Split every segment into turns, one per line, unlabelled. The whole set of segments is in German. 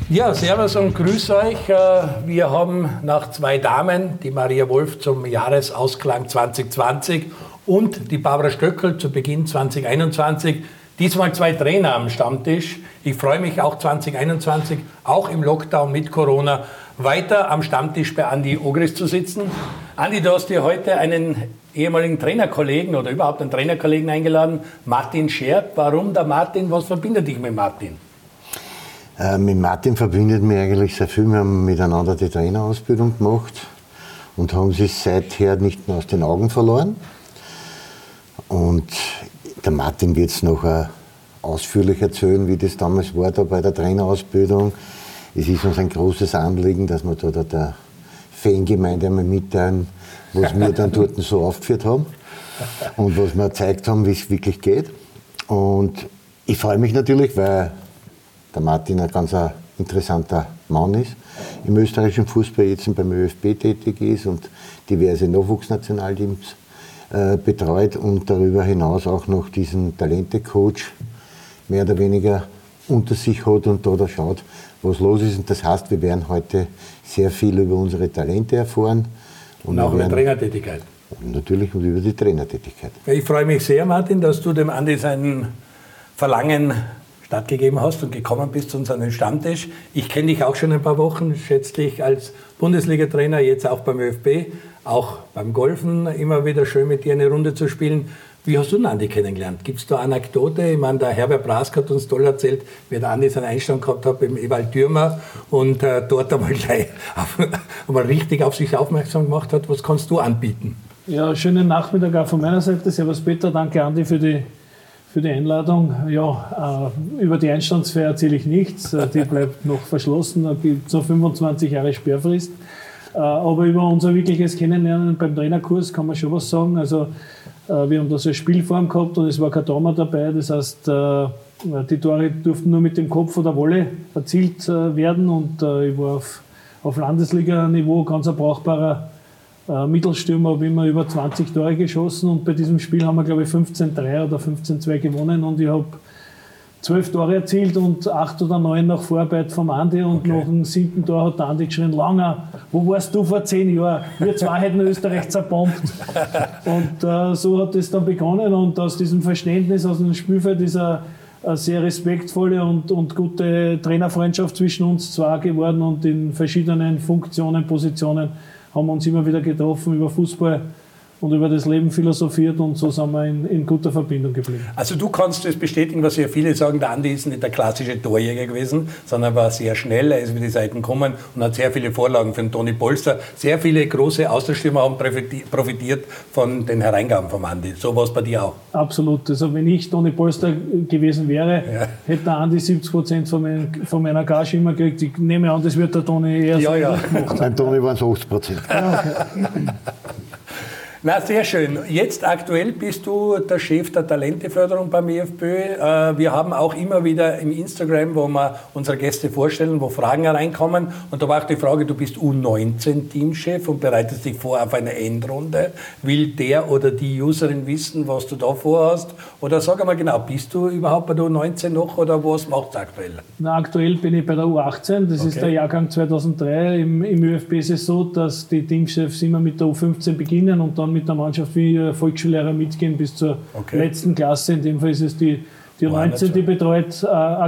Ja, servus und grüß euch. Wir haben nach 2 Damen, die Maria Wolf zum Jahresausklang 2020 und die Barbara Stöckel zu Beginn 2021, diesmal 2 Trainer am Stammtisch. Ich freue mich auch 2021, auch im Lockdown mit Corona, weiter am Stammtisch bei Andi Ogris zu sitzen. Andi, du hast dir heute einen ehemaligen Trainerkollegen oder überhaupt einen Trainerkollegen eingeladen, Martin Scherb. Warum der Martin? Was verbindet dich mit Martin?
Mit Martin verbindet mich eigentlich sehr viel. Wir haben miteinander die Trainerausbildung gemacht und haben sich seither nicht mehr aus den Augen verloren. Und der Martin wird es noch ausführlich erzählen, wie das damals war da bei der Trainerausbildung. Es ist uns ein großes Anliegen, dass wir da der Fangemeinde einmal mitteilen, was wir dann dort so aufgeführt haben und was wir gezeigt haben, wie es wirklich geht. Und ich freue mich natürlich, weil der Martin ein ganz interessanter Mann ist, im österreichischen Fußball jetzt beim ÖFB tätig ist und diverse Nachwuchsnationalteams betreut und darüber hinaus auch noch diesen Talente-Coach mehr oder weniger unter sich hat und da schaut, was los ist. Und das heißt, wir werden heute sehr viel über unsere Talente erfahren.
Und auch über Trainertätigkeit.
Natürlich und über die Trainertätigkeit.
Ich freue mich sehr, Martin, dass du dem Andi sein Verlangen stattgegeben hast und gekommen bist zu unserem Stammtisch. Ich kenne dich auch schon ein paar Wochen, schätze dich als Bundesliga-Trainer, jetzt auch beim ÖFB, auch beim Golfen, immer wieder schön mit dir eine Runde zu spielen. Wie hast du den Andi kennengelernt? Gibt es da Anekdote? Ich meine, der Herbert Brask hat uns toll erzählt, wie der Andi seinen Einstand gehabt hat beim Ewald Thürmer und dort einmal gleich richtig auf sich aufmerksam gemacht hat. Was kannst du anbieten?
Ja, schönen Nachmittag auch von meiner Seite. Servus Peter, danke Andi für die Einladung. Ja, über die Einstandsfeier erzähle ich nichts. Die bleibt noch verschlossen. Da gibt es noch 25 Jahre Sperrfrist. Aber über unser wirkliches Kennenlernen beim Trainerkurs kann man schon was sagen. Also, wir haben da so eine Spielform gehabt und es war kein Trauma dabei. Das heißt, die Tore durften nur mit dem Kopf oder Wolle erzielt werden. Und ich war auf Landesliga-Niveau ganz ein brauchbarer Mittelstürmer, habe immer über 20 Tore geschossen und bei diesem Spiel haben wir, glaube ich, 15-3 oder 15-2 gewonnen und ich habe 12 Tore erzielt und 8 oder 9 nach Vorarbeit vom Andi und nach dem 7. Tor hat der Andi geschrien, Langer, wo warst du vor 10 Jahren? Wir 2 hätten Österreich zerbombt. Und so hat es dann begonnen und aus diesem Verständnis, aus dem Spielfeld ist eine sehr respektvolle und gute Trainerfreundschaft zwischen uns 2 geworden und in verschiedenen Funktionen, Positionen haben wir uns immer wieder getroffen über Fußball und über das Leben philosophiert und so sind wir in guter Verbindung geblieben.
Also du kannst das bestätigen, was ja viele sagen, der Andi ist nicht der klassische Torjäger gewesen, sondern war sehr schnell, er ist über die Seiten gekommen und hat sehr viele Vorlagen für den Toni Polster. Sehr viele große Außenstürmer haben profitiert von den Hereingaben vom Andi. So war es bei dir auch?
Absolut. Also wenn ich Toni Polster gewesen wäre, hätte der Andi 70% von meiner Gage immer gekriegt. Ich nehme an, das wird der Toni erst
gemacht. Beim Toni waren es 80%.
Ja, okay.
Na, sehr schön. Jetzt aktuell bist du der Chef der Talenteförderung beim ÖFB. Wir haben auch immer wieder im Instagram, wo wir unsere Gäste vorstellen, wo Fragen hereinkommen. Und da war auch die Frage, du bist U19-Teamchef und bereitest dich vor auf eine Endrunde. Will der oder die Userin wissen, was du da vorhast? Oder sag einmal genau, bist du überhaupt bei der U19 noch oder was macht es aktuell?
Na, aktuell bin ich bei der U18. Das ist der Jahrgang 2003. Im ÖFB ist es so, dass die Teamchefs immer mit der U15 beginnen und dann mit der Mannschaft wie Volksschullehrer mitgehen bis zur letzten Klasse. In dem Fall ist es die U19, die betreut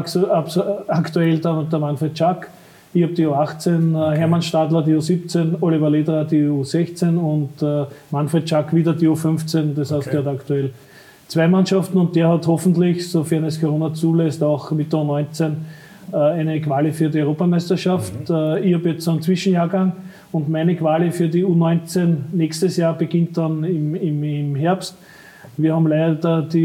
aktuell der Manfred Schack. Ich habe die U18, Hermann Stadler die U17, Oliver Lederer die U16 und Manfred Schack wieder die U15. Das heißt, der hat aktuell 2 Mannschaften und der hat hoffentlich, sofern es Corona zulässt, auch mit der U19 eine Quali für die Europameisterschaft. Ich habe jetzt so einen Zwischenjahrgang. Und meine Quali für die U19 nächstes Jahr beginnt dann im Herbst. Wir haben leider die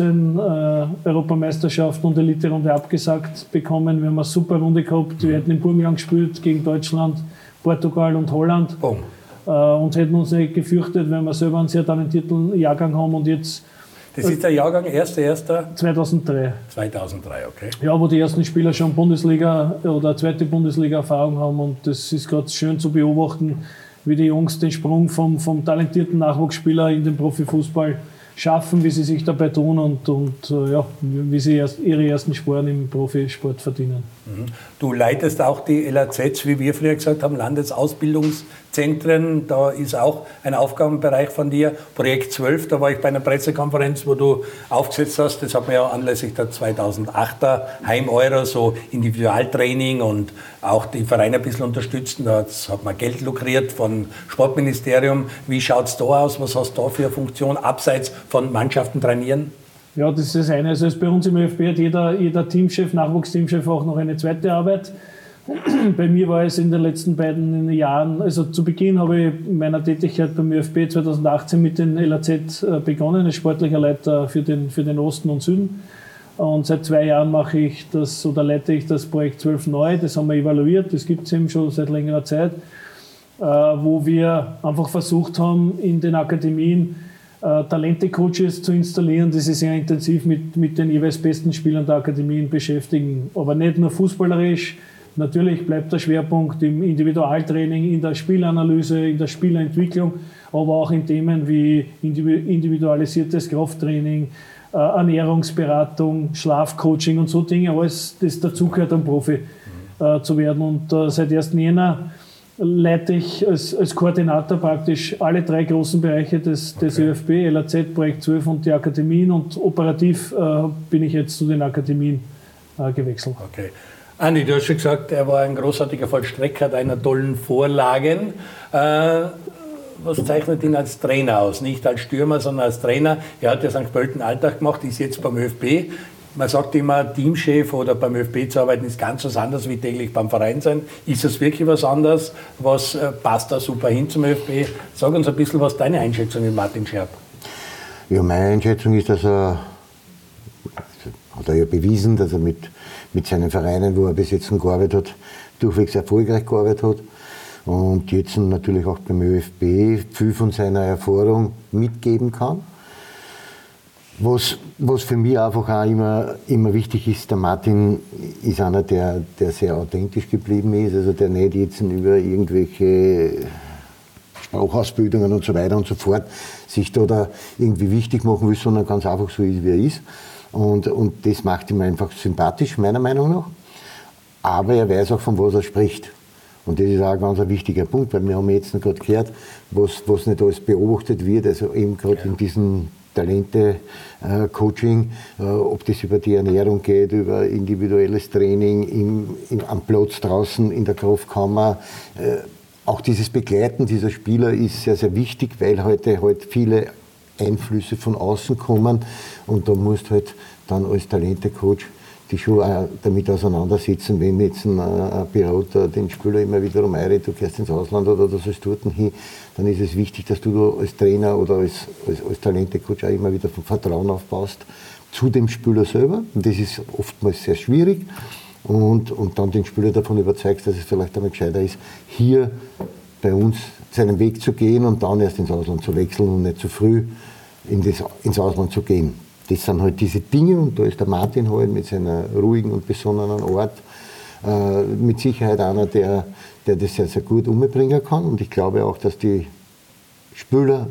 U17 Europameisterschaft und Elite-Runde abgesagt bekommen. Wir haben eine super Runde gehabt. Wir hätten im Burgenland gespielt gegen Deutschland, Portugal und Holland. Und hätten uns nicht gefürchtet, weil wir selber einen sehr talentierten Jahrgang haben. Und jetzt
Das ist der Jahrgang 1.1.
2003.
2003, okay.
Ja, wo die ersten Spieler schon Bundesliga oder zweite Bundesliga-Erfahrung haben und das ist gerade schön zu beobachten, wie die Jungs den Sprung vom talentierten Nachwuchsspieler in den Profifußball schaffen, wie sie sich dabei tun und wie sie ihre ersten Sporen im Profisport verdienen.
Du leitest auch die LAZs, wie wir früher gesagt haben, Landesausbildungszentren. Da ist auch ein Aufgabenbereich von dir. Projekt 12, da war ich bei einer Pressekonferenz, wo du aufgesetzt hast. Das hat man ja anlässlich der 2008er Heim-Euro, so Individualtraining und auch die Vereine ein bisschen unterstützt. Da hat man Geld lukriert vom Sportministerium. Wie schaut es da aus? Was hast du da für eine Funktion, abseits von Mannschaften trainieren?
Ja, das ist das eine. Also bei uns im ÖFB hat jeder Teamchef, Nachwuchsteamchef auch noch eine zweite Arbeit. Bei mir war es in den letzten beiden Jahren, also zu Beginn habe ich meiner Tätigkeit beim ÖFB 2018 mit den LAZ begonnen, als sportlicher Leiter für den Osten und Süden. Und seit 2 Jahren leite ich das Projekt 12 neu. Das haben wir evaluiert, das gibt es eben schon seit längerer Zeit, wo wir einfach versucht haben, in den Akademien Talente-Coaches zu installieren, die sich sehr intensiv mit den jeweils besten Spielern der Akademien beschäftigen. Aber nicht nur fußballerisch, natürlich bleibt der Schwerpunkt im Individualtraining, in der Spielanalyse, in der Spielerentwicklung, aber auch in Themen wie individualisiertes Krafttraining, Ernährungsberatung, Schlafcoaching und so Dinge, alles, das dazugehört, um Profi zu werden. Und seit 1. Jänner leite ich als Koordinator praktisch alle 3 großen Bereiche des ÖFB, LAZ, Projekt 12 und die Akademien, und operativ bin ich jetzt zu den Akademien gewechselt.
Okay. Andi, du hast schon gesagt, er war ein großartiger Vollstrecker deiner tollen Vorlagen. Was zeichnet ihn als Trainer aus? Nicht als Stürmer, sondern als Trainer. Er hat ja St. Pölten Alltag gemacht, ist jetzt beim ÖFB. Man sagt immer, Teamchef oder beim ÖFB zu arbeiten ist ganz was anderes wie täglich beim Verein sein. Ist das wirklich was anderes? Was passt da super hin zum ÖFB? Sag uns ein bisschen, was deine Einschätzung ist, Martin Scherb.
Ja, meine Einschätzung ist, dass hat er ja bewiesen, dass er mit seinen Vereinen, wo er bis jetzt gearbeitet hat, durchwegs erfolgreich gearbeitet hat. Und jetzt natürlich auch beim ÖFB viel von seiner Erfahrung mitgeben kann. Was für mich einfach auch immer wichtig ist, der Martin ist einer, der sehr authentisch geblieben ist, also der nicht jetzt über irgendwelche Sprachausbildungen und so weiter und so fort sich da irgendwie wichtig machen will, sondern ganz einfach so ist, wie er ist. Und das macht ihn einfach sympathisch, meiner Meinung nach. Aber er weiß auch, von was er spricht. Und das ist auch ein ganz wichtiger Punkt, weil wir haben jetzt noch gerade gehört, was nicht alles beobachtet wird, also eben gerade in diesem Talente-Coaching, ob das über die Ernährung geht, über individuelles Training am Platz draußen in der Kraftkammer. Auch dieses Begleiten dieser Spieler ist sehr, sehr wichtig, weil heute halt viele Einflüsse von außen kommen, und da musst du halt dann als Talente-Coach die schon damit auseinandersetzen, wenn jetzt ein Berater den Spieler immer wieder einredet, du gehst ins Ausland oder du sollst dort hin, dann ist es wichtig, dass du als Trainer oder als Talente-Coach auch immer wieder Vertrauen aufbaust zu dem Spieler selber. Und das ist oftmals sehr schwierig. Und dann den Spieler davon überzeugst, dass es vielleicht einmal gescheiter ist, hier bei uns seinen Weg zu gehen und dann erst ins Ausland zu wechseln und nicht zu früh ins Ausland zu gehen. Das sind halt diese Dinge, und da ist der Martin halt mit seiner ruhigen und besonnenen Art mit Sicherheit einer, der das sehr, sehr gut umbringen kann. Und ich glaube auch, dass die Spieler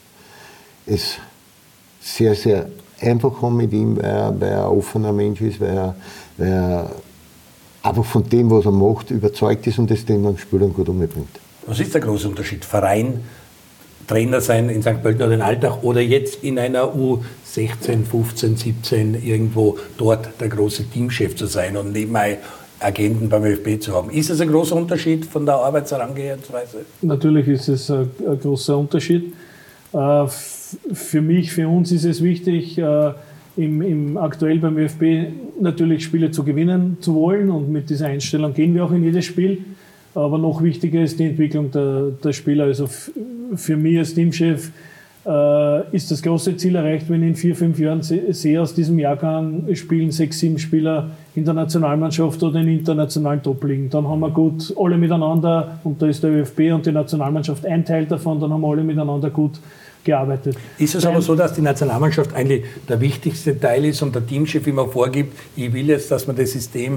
es sehr, sehr einfach haben mit ihm, weil er ein offener Mensch ist, weil er einfach von dem, was er macht, überzeugt ist und das den Spielern gut umbringt.
Was ist der große Unterschied? Verein, Trainer sein in St. Pölten oder in Alltag oder jetzt in einer U16, 15, 17 irgendwo dort der große Teamchef zu sein und nebenbei Agenten beim ÖFB zu haben? Ist das ein großer Unterschied von der Arbeitsherangehensweise?
Natürlich ist es ein großer Unterschied. Für uns ist es wichtig, aktuell beim ÖFB natürlich Spiele zu gewinnen zu wollen, und mit dieser Einstellung gehen wir auch in jedes Spiel. Aber noch wichtiger ist die Entwicklung der Spieler. Also für mich als Teamchef ist das große Ziel erreicht, wenn ich in 4, 5 Jahren sehe, aus diesem Jahrgang spielen 6, 7 Spieler in der Nationalmannschaft oder in internationalen Top-Ligen. Dann haben wir gut alle miteinander, und da ist der ÖFB und die Nationalmannschaft ein Teil davon, dann haben wir alle miteinander gut gearbeitet.
Ist es aber so, dass die Nationalmannschaft eigentlich der wichtigste Teil ist und der Teamchef immer vorgibt, ich will jetzt, dass wir das System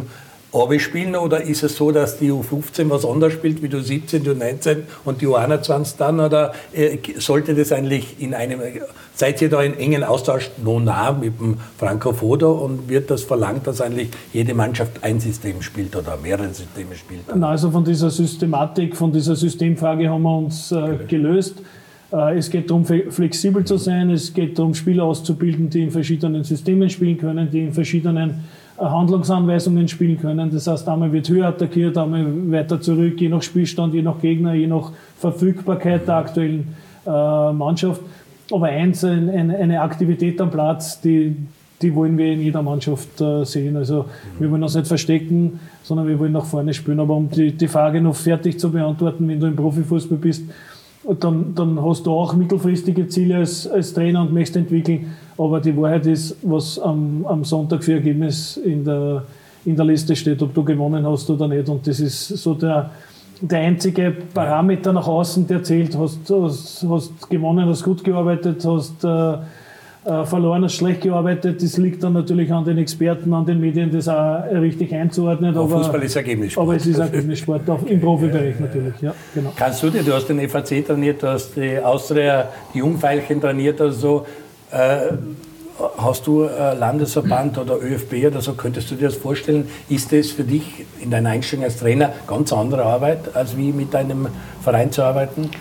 spielen, oder ist es so, dass die U15 was anders spielt wie die U17, die U19 und die U21 dann, oder sollte das eigentlich seid ihr da in engen Austausch noch nah mit dem Franco Foda und wird das verlangt, dass eigentlich jede Mannschaft ein System spielt oder mehrere Systeme spielt?
Nein, also von dieser Systematik, von dieser Systemfrage haben wir uns gelöst. Es geht darum, flexibel zu sein, es geht darum, Spieler auszubilden, die in verschiedenen Systemen spielen können, die in verschiedenen Handlungsanweisungen spielen können. Das heißt, einmal wird höher attackiert, einmal weiter zurück, je nach Spielstand, je nach Gegner, je nach Verfügbarkeit der aktuellen Mannschaft. Aber eine Aktivität am Platz, die wollen wir in jeder Mannschaft sehen. Also wir wollen uns nicht verstecken, sondern wir wollen nach vorne spielen. Aber um die Frage noch fertig zu beantworten, wenn du im Profifußball bist, dann hast du auch mittelfristige Ziele als Trainer und möchtest entwickeln. Aber die Wahrheit ist, was am Sonntag für Ergebnis in der Liste steht, ob du gewonnen hast oder nicht. Und das ist so der einzige Parameter nach außen, der zählt. Hast gewonnen, hast gut gearbeitet, hast verloren, hast schlecht gearbeitet. Das liegt dann natürlich an den Experten, an den Medien, das auch richtig einzuordnen. Aber
Fußball ist Ergebnissport.
Aber es ist Ergebnissport, auch im Profibereich natürlich. Ja, genau.
Du hast den FAC trainiert, du hast die Austria, die Jungveilchen trainiert, also hast du Landesverband oder ÖFB oder so, könntest du dir das vorstellen? Ist das für dich in deiner Einstellung als Trainer ganz andere Arbeit, als wie mit deinem Verein zu arbeiten?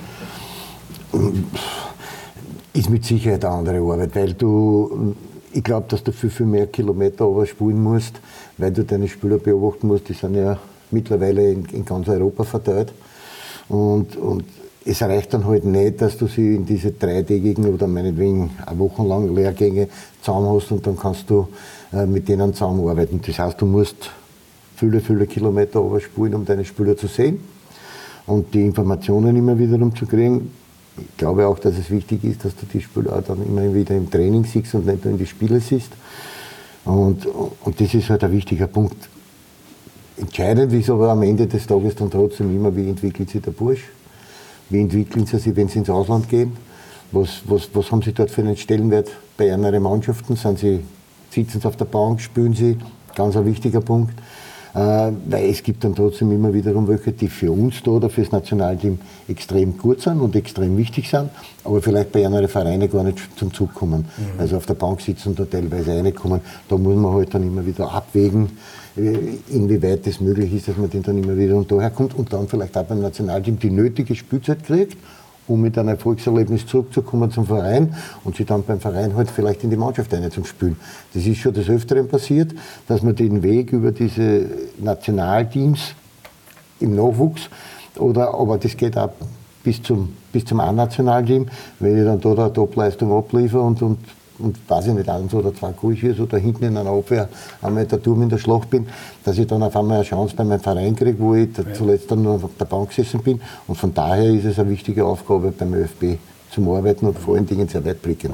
Ist mit Sicherheit eine andere Arbeit, weil ich glaube, dass du viel mehr Kilometer spielen musst, weil du deine Spieler beobachten musst, die sind ja mittlerweile in ganz Europa verteilt. Und es reicht dann halt nicht, dass du sie in diese dreitägigen oder meinetwegen eine Woche lang Lehrgänge zusammen hast und dann kannst du mit denen zusammenarbeiten. Das heißt, du musst viele Kilometer spielen, um deine Spieler zu sehen und die Informationen immer wiederum zu kriegen. Ich glaube auch, dass es wichtig ist, dass du die Spieler auch dann immer wieder im Training siehst und nicht nur in die Spiele siehst. Und das ist halt ein wichtiger Punkt. Entscheidend ist aber am Ende des Tages dann trotzdem immer, wie entwickelt sich der Bursch? Wie entwickeln sie sich, wenn sie ins Ausland gehen? Was haben sie dort für einen Stellenwert bei anderen Mannschaften? Sitzen sie auf der Bank, spielen sie? Ganz ein wichtiger Punkt. Weil es gibt dann trotzdem immer wiederum welche, die für uns da oder für das Nationalteam extrem gut sind und extrem wichtig sind, aber vielleicht bei anderen Vereinen gar nicht zum Zug kommen. Also auf der Bank sitzen und da teilweise reinkommen. Da muss man halt dann immer wieder abwägen, inwieweit es möglich ist, dass man den dann immer wieder und daher kommt und dann vielleicht auch beim Nationalteam die nötige Spielzeit kriegt, um mit einem Erfolgserlebnis zurückzukommen zum Verein und sich dann beim Verein halt vielleicht in die Mannschaft einzuspielen. Das ist schon des Öfteren passiert, dass man den Weg über diese Nationalteams im Nachwuchs aber das geht auch bis zum A-Nationalteam, wenn ich dann da eine Topleistung abliefere und weiß ich nicht, 1 oder 2 Kurschiers oder hinten in einer Abwehr einmal der Turm in der Schlacht bin, dass ich dann auf einmal eine Chance bei meinem Verein kriege, wo ich zuletzt dann nur auf der Bank gesessen bin. Und von daher ist es eine wichtige Aufgabe beim ÖFB zum Arbeiten und vor allen Dingen sehr weitblickend.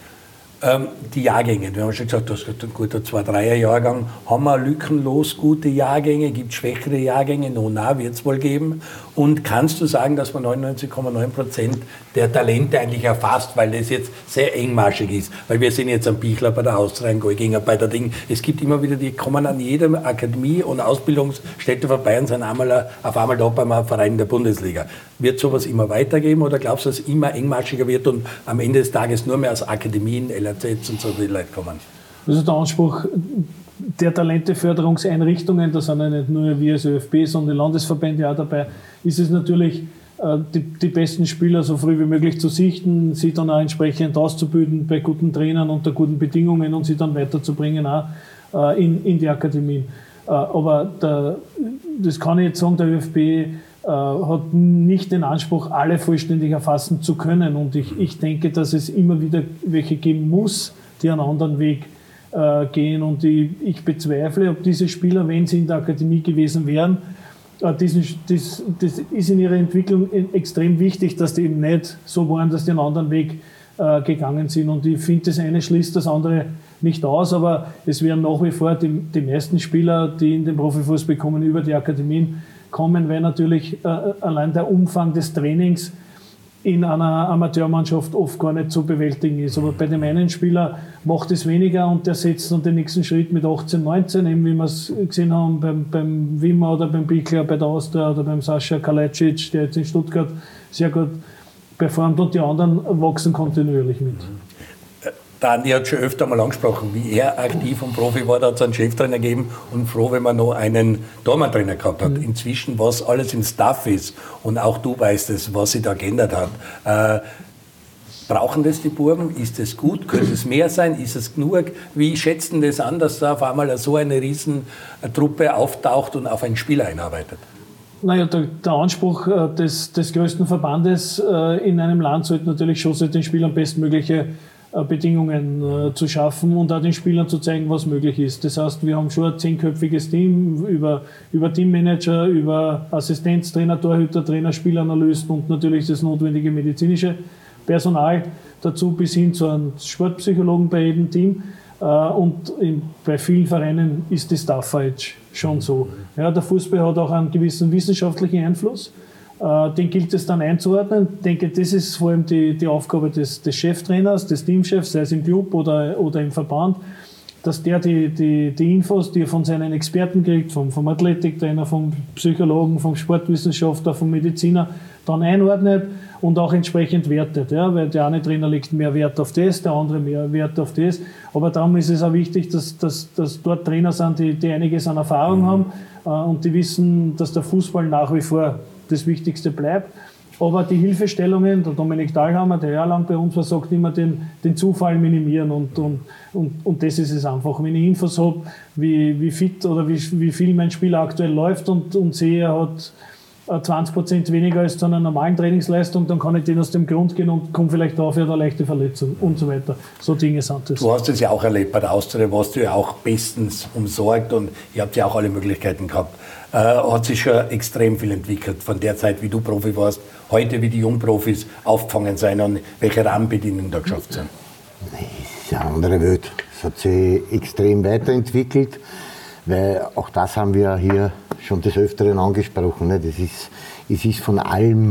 Die Jahrgänge, wir haben schon gesagt, du hast einen guten 2-3er-Jahrgang. Haben wir lückenlos gute Jahrgänge? Gibt es schwächere Jahrgänge? Wird es wohl geben. Und kannst du sagen, dass man 99,9% der Talente eigentlich erfasst, weil das jetzt sehr engmaschig ist? Weil wir sind jetzt am Bichler bei der Austria, in Golginger bei der Ding. Es gibt immer wieder, die kommen an jeder Akademie und Ausbildungsstätte vorbei und sind auf einmal da beim Verein der Bundesliga. Wird sowas immer weitergeben oder glaubst du, dass es immer engmaschiger wird und am Ende des Tages nur mehr aus Akademien, LRZs und so die Leute kommen?
Also der Anspruch der Talenteförderungseinrichtungen, da sind ja nicht nur wir als ÖFB, sondern die Landesverbände auch dabei, ist es natürlich, die besten Spieler so früh wie möglich zu sichten, sie dann auch entsprechend auszubilden bei guten Trainern unter guten Bedingungen und sie dann weiterzubringen auch in die Akademien. Aber das kann ich jetzt sagen, der ÖFB hat nicht den Anspruch, alle vollständig erfassen zu können. Und ich denke, dass es immer wieder welche geben muss, die einen anderen Weg gehen. Und ich bezweifle, ob diese Spieler, wenn sie in der Akademie gewesen wären, das ist in ihrer Entwicklung extrem wichtig, dass die eben nicht so waren, dass die einen anderen Weg gegangen sind. Und ich finde, das eine schließt das andere nicht aus, aber es werden nach wie vor die meisten Spieler, die in den Profifußball kommen, über die Akademien kommen, weil natürlich allein der Umfang des Trainings in einer Amateurmannschaft oft gar nicht zu bewältigen ist. Aber bei dem einen Spieler macht es weniger und der setzt dann den nächsten Schritt mit 18, 19, eben wie wir es gesehen haben beim Wimmer oder beim Bickler, bei der Austria oder beim Sascha Kalajdzic, der jetzt in Stuttgart sehr gut performt, und die anderen wachsen kontinuierlich mit.
Der Andi hat schon öfter mal angesprochen, wie er aktiv und Profi war. Da hat es einen Cheftrainer gegeben und froh, wenn man noch einen Tormann-Trainer gehabt hat. Inzwischen, was alles im Staff ist, und auch du weißt es, was sich da geändert hat. Brauchen das die Buben? Ist es gut? Könnte es mehr sein? Ist es genug? Wie schätzen das an, dass da auf einmal so eine Riesentruppe auftaucht und auf ein Spiel einarbeitet?
Naja, der Anspruch des größten Verbandes in einem Land sollte natürlich schon sein, den Spielern bestmögliche Bedingungen zu schaffen und auch den Spielern zu zeigen, was möglich ist. Das heißt, wir haben schon ein 10-köpfiges Team über Teammanager, über Assistenztrainer, Torhüter, Trainer, Spielanalysten und natürlich das notwendige medizinische Personal dazu, bis hin zu einem Sportpsychologen bei jedem Team. Und bei vielen Vereinen ist die Staffer jetzt schon so. Ja, der Fußball hat auch einen gewissen wissenschaftlichen Einfluss. Den gilt es dann einzuordnen. Ich denke, das ist vor allem die Aufgabe des Cheftrainers, des Teamchefs, sei es im Club oder im Verband, dass der die Infos, die er von seinen Experten kriegt, vom Athletiktrainer, vom Psychologen, vom Sportwissenschaftler, vom Mediziner, dann einordnet und auch entsprechend wertet. Ja, weil der eine Trainer legt mehr Wert auf das, der andere mehr Wert auf das. Aber darum ist es auch wichtig, dass dort Trainer sind, die einiges an Erfahrung haben und die wissen, dass der Fußball nach wie vor das Wichtigste bleibt. Aber die Hilfestellungen, der Dominik Dahlhammer, der jahrelang bei uns war, sagt immer, den Zufall minimieren. Und das ist es einfach. Wenn ich Infos habe, wie fit oder wie viel mein Spieler aktuell läuft und sehe, er hat 20% weniger als zu einer normalen Trainingsleistung, dann kann ich den aus dem Grund gehen und komme vielleicht drauf, er hat eine leichte Verletzung und so weiter. So Dinge sind das.
Du hast es ja auch erlebt, bei der Austria warst du ja auch bestens umsorgt und ihr habt ja auch alle Möglichkeiten gehabt. Hat sich schon extrem viel entwickelt von der Zeit, wie du Profi warst, heute wie die Jungprofis aufgefangen sein und welche Rahmenbedingungen da geschafft sind.
Es ist eine andere Welt. Es hat sich extrem weiterentwickelt, weil auch das haben wir hier schon des Öfteren angesprochen. Nicht? Es ist von allem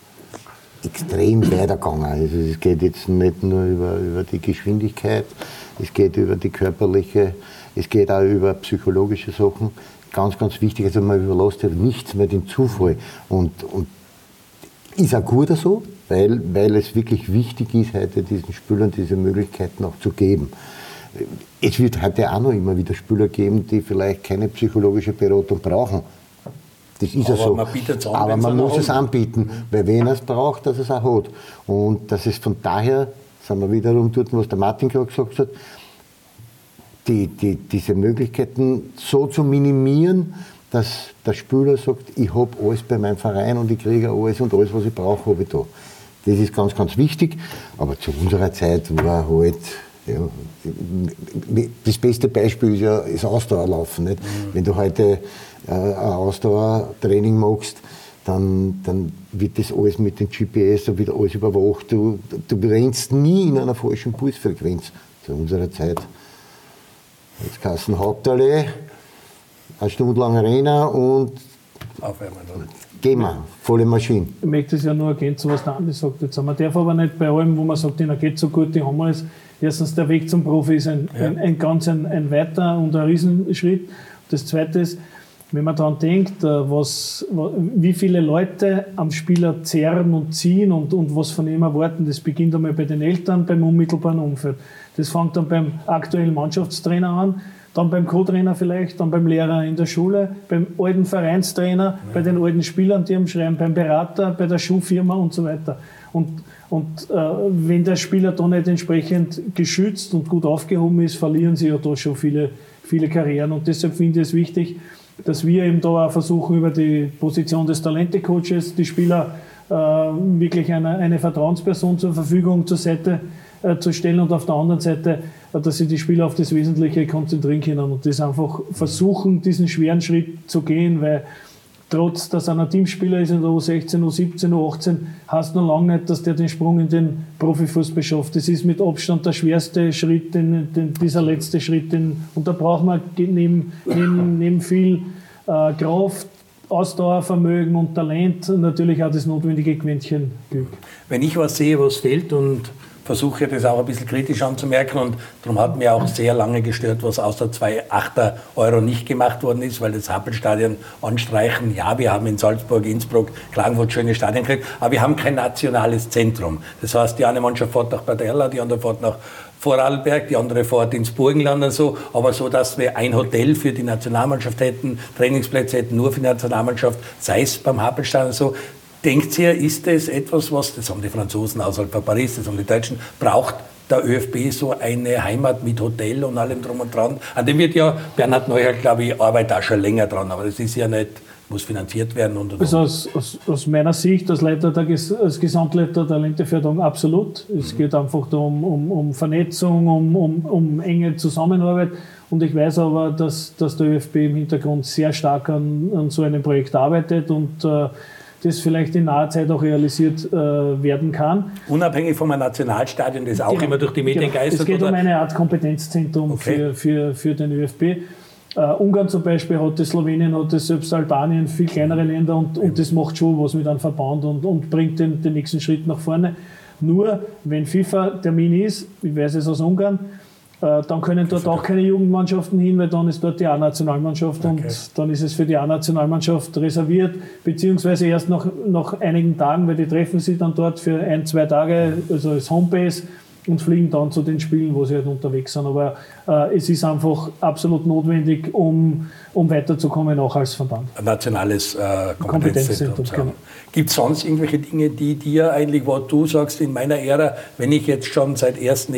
extrem weitergegangen. Also es geht jetzt nicht nur über die Geschwindigkeit, es geht über die körperliche, es geht auch über psychologische Sachen. Ganz, ganz wichtig, also man überlässt ja nichts mehr dem Zufall. Und ist auch gut so, weil es wirklich wichtig ist, heute diesen Spielern diese Möglichkeiten auch zu geben. Es wird heute auch noch immer wieder Spieler geben, die vielleicht keine psychologische Beratung brauchen. Das ist ja so. Aber man muss es anbieten, weil wenn er es braucht, dass er es auch hat. Und dass es von daher, sind wir wiederum dort, was der Martin gerade gesagt hat, diese Möglichkeiten so zu minimieren, dass der Spieler sagt, ich habe alles bei meinem Verein und ich kriege alles und alles, was ich brauche, habe ich da. Das ist ganz, ganz wichtig. Aber zu unserer Zeit war halt, ja, das beste Beispiel ist ja das Ausdauerlaufen. Nicht? Wenn du heute ein Ausdauertraining machst, dann wird das alles mit dem GPS, da wird alles überwacht. Du rennst nie in einer falschen Pulsfrequenz. Zu unserer Zeit. Jetzt Kassen Hauptallee, eine Stunde lang Arena und
aufwärmen.
Gehen wir, volle Maschine.
Ich möchte es ja nur ergänzen, was der Andi sagt. Jetzt man darf aber nicht bei allem, wo man sagt, na geht so gut, die haben wir es. Erstens, der Weg zum Profi ist ein weiter und ein Riesenschritt. Das Zweite ist, wenn man daran denkt, wie viele Leute am Spieler zehren und ziehen und was von ihm erwarten, das beginnt einmal bei den Eltern, beim unmittelbaren Umfeld. Das fängt dann beim aktuellen Mannschaftstrainer an, dann beim Co-Trainer vielleicht, dann beim Lehrer in der Schule, beim alten Vereinstrainer, bei den alten Spielern, die am Schreiben, beim Berater, bei der Schuhfirma und so weiter. Und wenn der Spieler da nicht entsprechend geschützt und gut aufgehoben ist, verlieren sie ja da schon viele Karrieren. Und deshalb finde ich es wichtig, dass wir eben da auch versuchen, über die Position des Talente-Coaches die Spieler wirklich eine Vertrauensperson zur Verfügung zur Seite zu stellen und auf der anderen Seite, dass sich die Spieler auf das Wesentliche konzentrieren können und das einfach versuchen, diesen schweren Schritt zu gehen, weil trotz, dass einer Teamspieler ist in der U16, U17, U18, heißt noch lange nicht, dass der den Sprung in den Profifußball schafft. Das ist mit Abstand der schwerste Schritt, dieser letzte Schritt. Und da braucht man neben viel Kraft, Ausdauervermögen und Talent, natürlich auch das notwendige Quäntchen Glück.
Wenn ich was sehe, was fehlt und versuche das auch ein bisschen kritisch anzumerken und darum hat mir auch sehr lange gestört, was außer 2 8er Euro nicht gemacht worden ist, weil das Happelstadion anstreichen, ja, wir haben in Salzburg, Innsbruck, Klagenfurt schöne Stadien gekriegt, aber wir haben kein nationales Zentrum. Das heißt, die eine Mannschaft fährt nach Bad Erla, die andere fährt nach Vorarlberg, die andere fährt ins Burgenland und so, aber so, dass wir ein Hotel für die Nationalmannschaft hätten, Trainingsplätze hätten nur für die Nationalmannschaft, sei es beim Happelstadion so. Denkt ihr, ist das etwas, was, das haben die Franzosen außerhalb von Paris, das haben die Deutschen, braucht der ÖFB so eine Heimat mit Hotel und allem drum und dran? An dem wird ja Bernhard Neuert, glaube ich, arbeitet auch schon länger dran, aber das ist ja nicht, muss finanziert werden.
Also aus meiner Sicht, als Gesamtleiter der Talenteförderung absolut. Es geht einfach da um Vernetzung, um enge Zusammenarbeit. Und ich weiß aber, dass der ÖFB im Hintergrund sehr stark an so einem Projekt arbeitet und das vielleicht in naher Zeit auch realisiert werden kann.
Unabhängig vom Nationalstadion, das auch immer durch die Medien geistert?
Es geht um eine Art Kompetenzzentrum für den ÖFB. Ungarn zum Beispiel hat das, Slowenien hat das, selbst Albanien, viel kleinere Länder und das macht schon was mit einem Verband und bringt den nächsten Schritt nach vorne. Nur, wenn FIFA-Termin ist, ich weiß es aus Ungarn, dann können dort auch keine Jugendmannschaften hin, weil dann ist dort die A-Nationalmannschaft und dann ist es für die A-Nationalmannschaft reserviert, beziehungsweise erst nach einigen Tagen, weil die treffen sich dann dort für 1-2 Tage, also als Homebase und fliegen dann zu den Spielen, wo sie halt unterwegs sind. Aber es ist einfach absolut notwendig, um weiterzukommen, auch als Verband.
Ein nationales Kompetenzzentrum zu haben. Gibt es sonst irgendwelche Dinge, die dir eigentlich, wo du sagst, in meiner Ära, wenn ich jetzt schon seit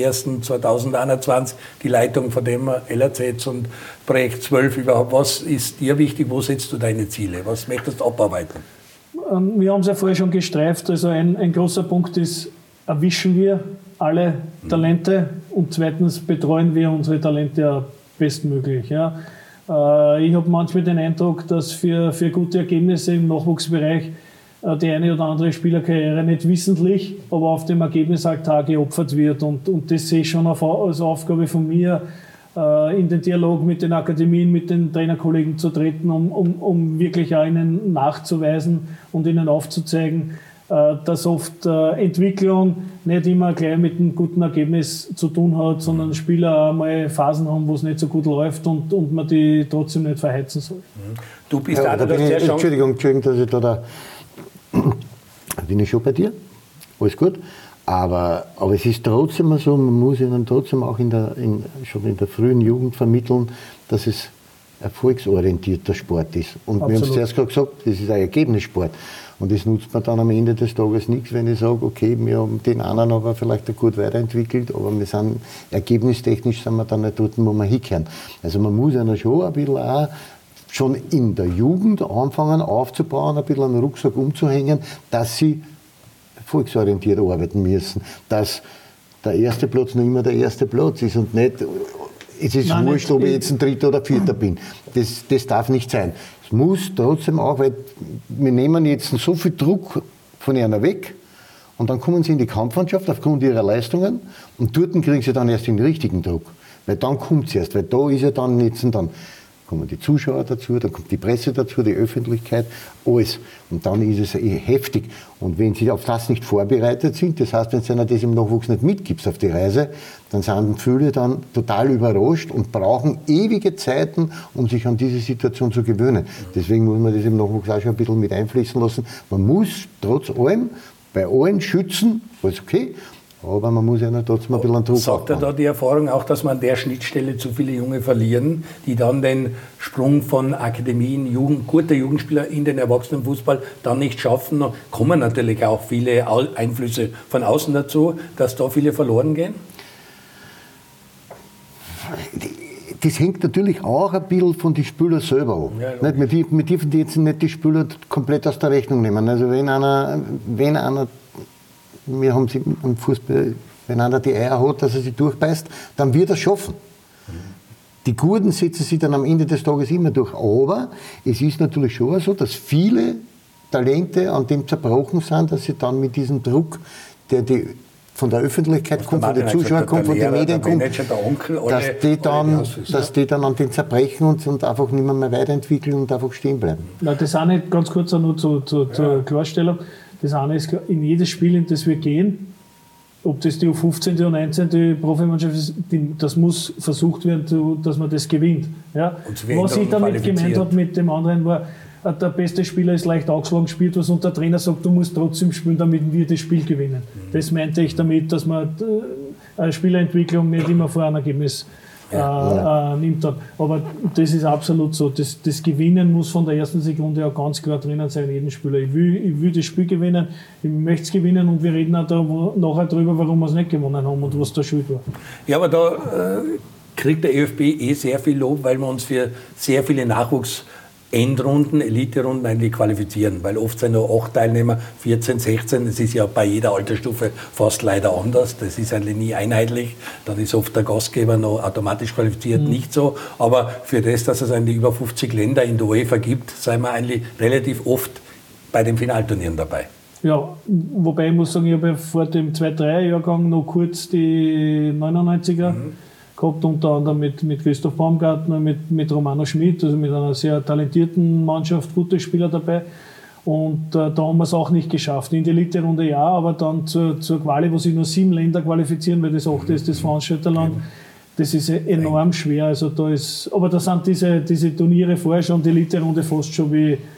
01.01.2021 die Leitung von dem LRZ und Projekt 12 überhaupt, was ist dir wichtig, wo setzt du deine Ziele, was möchtest du abarbeiten?
Wir haben es ja vorher schon gestreift, also ein großer Punkt ist, erwischen wir alle Talente und zweitens betreuen wir unsere Talente ja bestmöglich. Ja. Ich habe manchmal den Eindruck, dass für gute Ergebnisse im Nachwuchsbereich die eine oder andere Spielerkarriere nicht wissentlich, aber auf dem Ergebnisaltar geopfert wird. Und das sehe ich schon als Aufgabe von mir, in den Dialog mit den Akademien, mit den Trainerkollegen zu treten, um wirklich auch ihnen nachzuweisen und ihnen aufzuzeigen, dass oft Entwicklung nicht immer gleich mit einem guten Ergebnis zu tun hat, sondern Spieler auch mal Phasen haben, wo es nicht so gut läuft und man die trotzdem nicht verheizen soll.
Du bist da
Entschuldigung, dass ich da bin ich schon bei dir, alles gut, aber es ist trotzdem so, man muss ihnen trotzdem auch schon in der frühen Jugend vermitteln, dass es erfolgsorientierter Sport ist. Und absolut. Wir haben es zuerst gerade gesagt, das ist ein Ergebnissport. Und das nutzt man dann am Ende des Tages nichts, wenn ich sage, okay, wir haben den anderen aber vielleicht gut weiterentwickelt, aber wir sind ergebnistechnisch sind wir dann nicht dort, wo wir hinkehren. Also man muss ja schon ein bisschen auch schon in der Jugend anfangen aufzubauen, ein bisschen einen Rucksack umzuhängen, dass sie erfolgsorientiert arbeiten müssen. Dass der erste Platz noch immer der erste Platz ist und nicht, es ist wurscht, ob ich jetzt ein Dritter oder Vierter bin. Das darf nicht sein. Es muss trotzdem auch, weil wir nehmen jetzt so viel Druck von einer weg und dann kommen sie in die Kampfmannschaft aufgrund ihrer Leistungen und dort kriegen sie dann erst den richtigen Druck. Weil dann kommt es erst, weil da ist ja dann jetzt und dann kommen die Zuschauer dazu, dann kommt die Presse dazu, die Öffentlichkeit, alles. Und dann ist es heftig. Und wenn sie auf das nicht vorbereitet sind, das heißt, wenn du das im Nachwuchs nicht mitgibst auf die Reise, dann sind viele dann total überrascht und brauchen ewige Zeiten, um sich an diese Situation zu gewöhnen. Deswegen muss man das im Nachwuchs auch schon ein bisschen mit einfließen lassen. Man muss trotz allem bei allen schützen, alles okay, aber man muss ja trotzdem ein bisschen Druck aufbauen.
Sagt ja da die Erfahrung auch, dass man an der Schnittstelle zu viele Junge verlieren, die dann den Sprung von Akademien, guter Jugendspieler in den Erwachsenenfußball dann nicht schaffen? Da kommen natürlich auch viele Einflüsse von außen dazu, dass da viele verloren gehen?
Das hängt natürlich auch ein bisschen von den Spielern selber ab. Ja, wir dürfen jetzt nicht die Spieler komplett aus der Rechnung nehmen. Also wenn einer wir haben es im Fußball, wenn einer die Eier hat, dass er sie durchbeißt, dann wird er es schaffen. Die Guten setzen sich dann am Ende des Tages immer durch. Aber es ist natürlich schon so, dass viele Talente an dem zerbrochen sind, dass sie dann mit diesem Druck, der die von der Öffentlichkeit kommt, von den Zuschauern kommt, von den Medien kommt, dass die dann an den zerbrechen und einfach nicht mehr weiterentwickeln und einfach stehen bleiben.
Na, das eine, ganz kurz auch nur zur Klarstellung, das eine ist, in jedes Spiel, in das wir gehen, ob das die U15. oder 19. Profimannschaft ist, das muss versucht werden, dass man das gewinnt. Ja? Was ich damit gemeint habe mit dem anderen war, der beste Spieler ist leicht angeschlagen, spielt was und der Trainer sagt, du musst trotzdem spielen, damit wir das Spiel gewinnen. Das meinte ich damit, dass man eine Spielerentwicklung nicht immer vor ein Ergebnis nimmt. Aber das ist absolut so. Das Gewinnen muss von der ersten Sekunde ja ganz klar drinnen sein, jeden Spieler. Ich will das Spiel gewinnen, ich möchte es gewinnen und wir reden auch da nachher darüber, warum wir es nicht gewonnen haben und was da schuld war.
Ja, aber da kriegt der ÖFB sehr viel Lob, weil wir uns für sehr viele Endrunden, Elite-Runden eigentlich qualifizieren, weil oft sind nur 8 Teilnehmer, 14, 16, das ist ja bei jeder Altersstufe fast leider anders, das ist eigentlich nie einheitlich, dann ist oft der Gastgeber noch automatisch qualifiziert, nicht so, aber für das, dass es eigentlich über 50 Länder in der UEFA gibt, sind wir eigentlich relativ oft bei den Finalturnieren dabei.
Ja, wobei ich muss sagen, ich habe ja vor dem 2-3er-Jahrgang noch kurz die 99er gehabt, unter anderem mit Christoph Baumgartner, mit Romano Schmidt, also mit einer sehr talentierten Mannschaft, gute Spieler dabei. Und da haben wir es auch nicht geschafft. In der Elite-Runde ja, aber dann zur Quali, wo sich nur 7 Länder qualifizieren, weil das 8. ist das Veranstalterland, das ist enorm schwer. Also aber da sind diese Turniere vorher schon, die Elite-Runde fast schon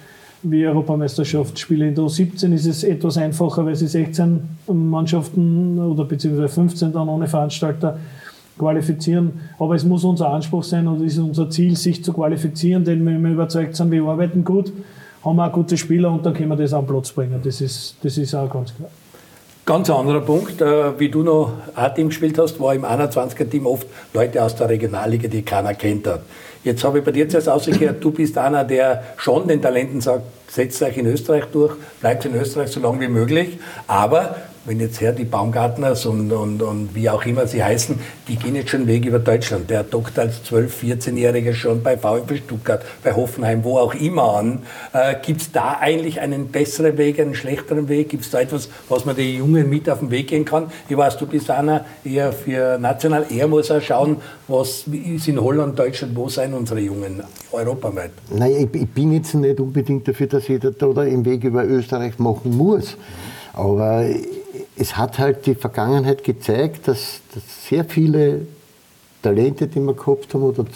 wie Europameisterschaftsspiele. In der U17 ist es etwas einfacher, weil sie 16 Mannschaften oder beziehungsweise 15 dann ohne Veranstalter qualifizieren. Aber es muss unser Anspruch sein und es ist unser Ziel, sich zu qualifizieren, denn wenn wir überzeugt sind, wir arbeiten gut, haben wir auch gute Spieler und dann können wir das am Platz bringen. Das ist auch ganz klar.
Ganz anderer Punkt, wie du noch A-Team gespielt hast, war im 21er-Team oft Leute aus der Regionalliga, die keiner kennt hat. Jetzt habe ich bei dir zuerst ausgekehrt, du bist einer, der schon den Talenten sagt, setzt euch in Österreich durch, bleibt in Österreich so lange wie möglich, aber wenn jetzt her die Baumgartners und wie auch immer sie heißen, die gehen jetzt schon Weg über Deutschland. Der dockt als 12-, 14-Jähriger schon bei VfB Stuttgart, bei Hoffenheim, wo auch immer an. Gibt es da eigentlich einen besseren Weg, einen schlechteren Weg? Gibt es da etwas, was man den Jungen mit auf den Weg gehen kann? Ich weiß, du bist einer eher für national, eher muss er schauen, was ist in Holland, Deutschland, wo sind unsere Jungen europaweit?
Nein, ich bin jetzt nicht unbedingt dafür, dass jeder da den Weg über Österreich machen muss. Aber es hat halt die Vergangenheit gezeigt, dass sehr viele Talente, die wir gehabt haben, oder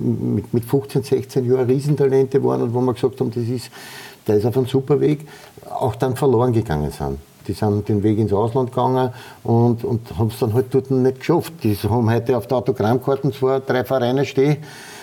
mit 15, 16 Jahren Riesentalente waren und wo wir gesagt haben, der ist auf einem super Weg, auch dann verloren gegangen sind. Die sind den Weg ins Ausland gegangen und haben es dann halt dort nicht geschafft. Die haben heute auf der Autogrammkarten zwar 3 Vereine stehen,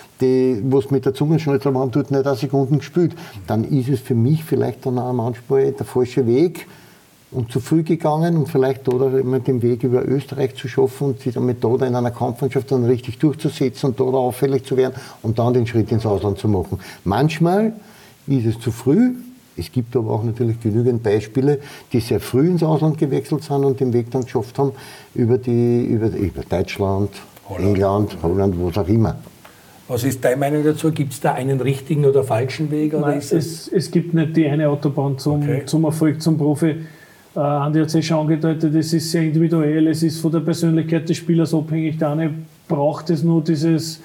wo es mit der Zungenschnalze waren, dort nicht eine Sekunde gespielt. Dann ist es für mich vielleicht dann auch manchmal der falsche Weg und zu früh gegangen und vielleicht oder den Weg über Österreich zu schaffen und sich damit da in einer Kampfmannschaft dann richtig durchzusetzen und da auffällig zu werden und dann den Schritt ins Ausland zu machen. Manchmal ist es zu früh. Es gibt aber auch natürlich genügend Beispiele, die sehr früh ins Ausland gewechselt sind und den Weg dann geschafft haben über Deutschland, England, Holland, was auch immer.
Was ist deine Meinung dazu? Gibt es da einen richtigen oder falschen Weg? Oder
Nein, es gibt nicht die eine Autobahn zum Erfolg, zum Profi. Andi hat es schon angedeutet, es ist sehr individuell, es ist von der Persönlichkeit des Spielers abhängig. Der eine braucht es nur dieses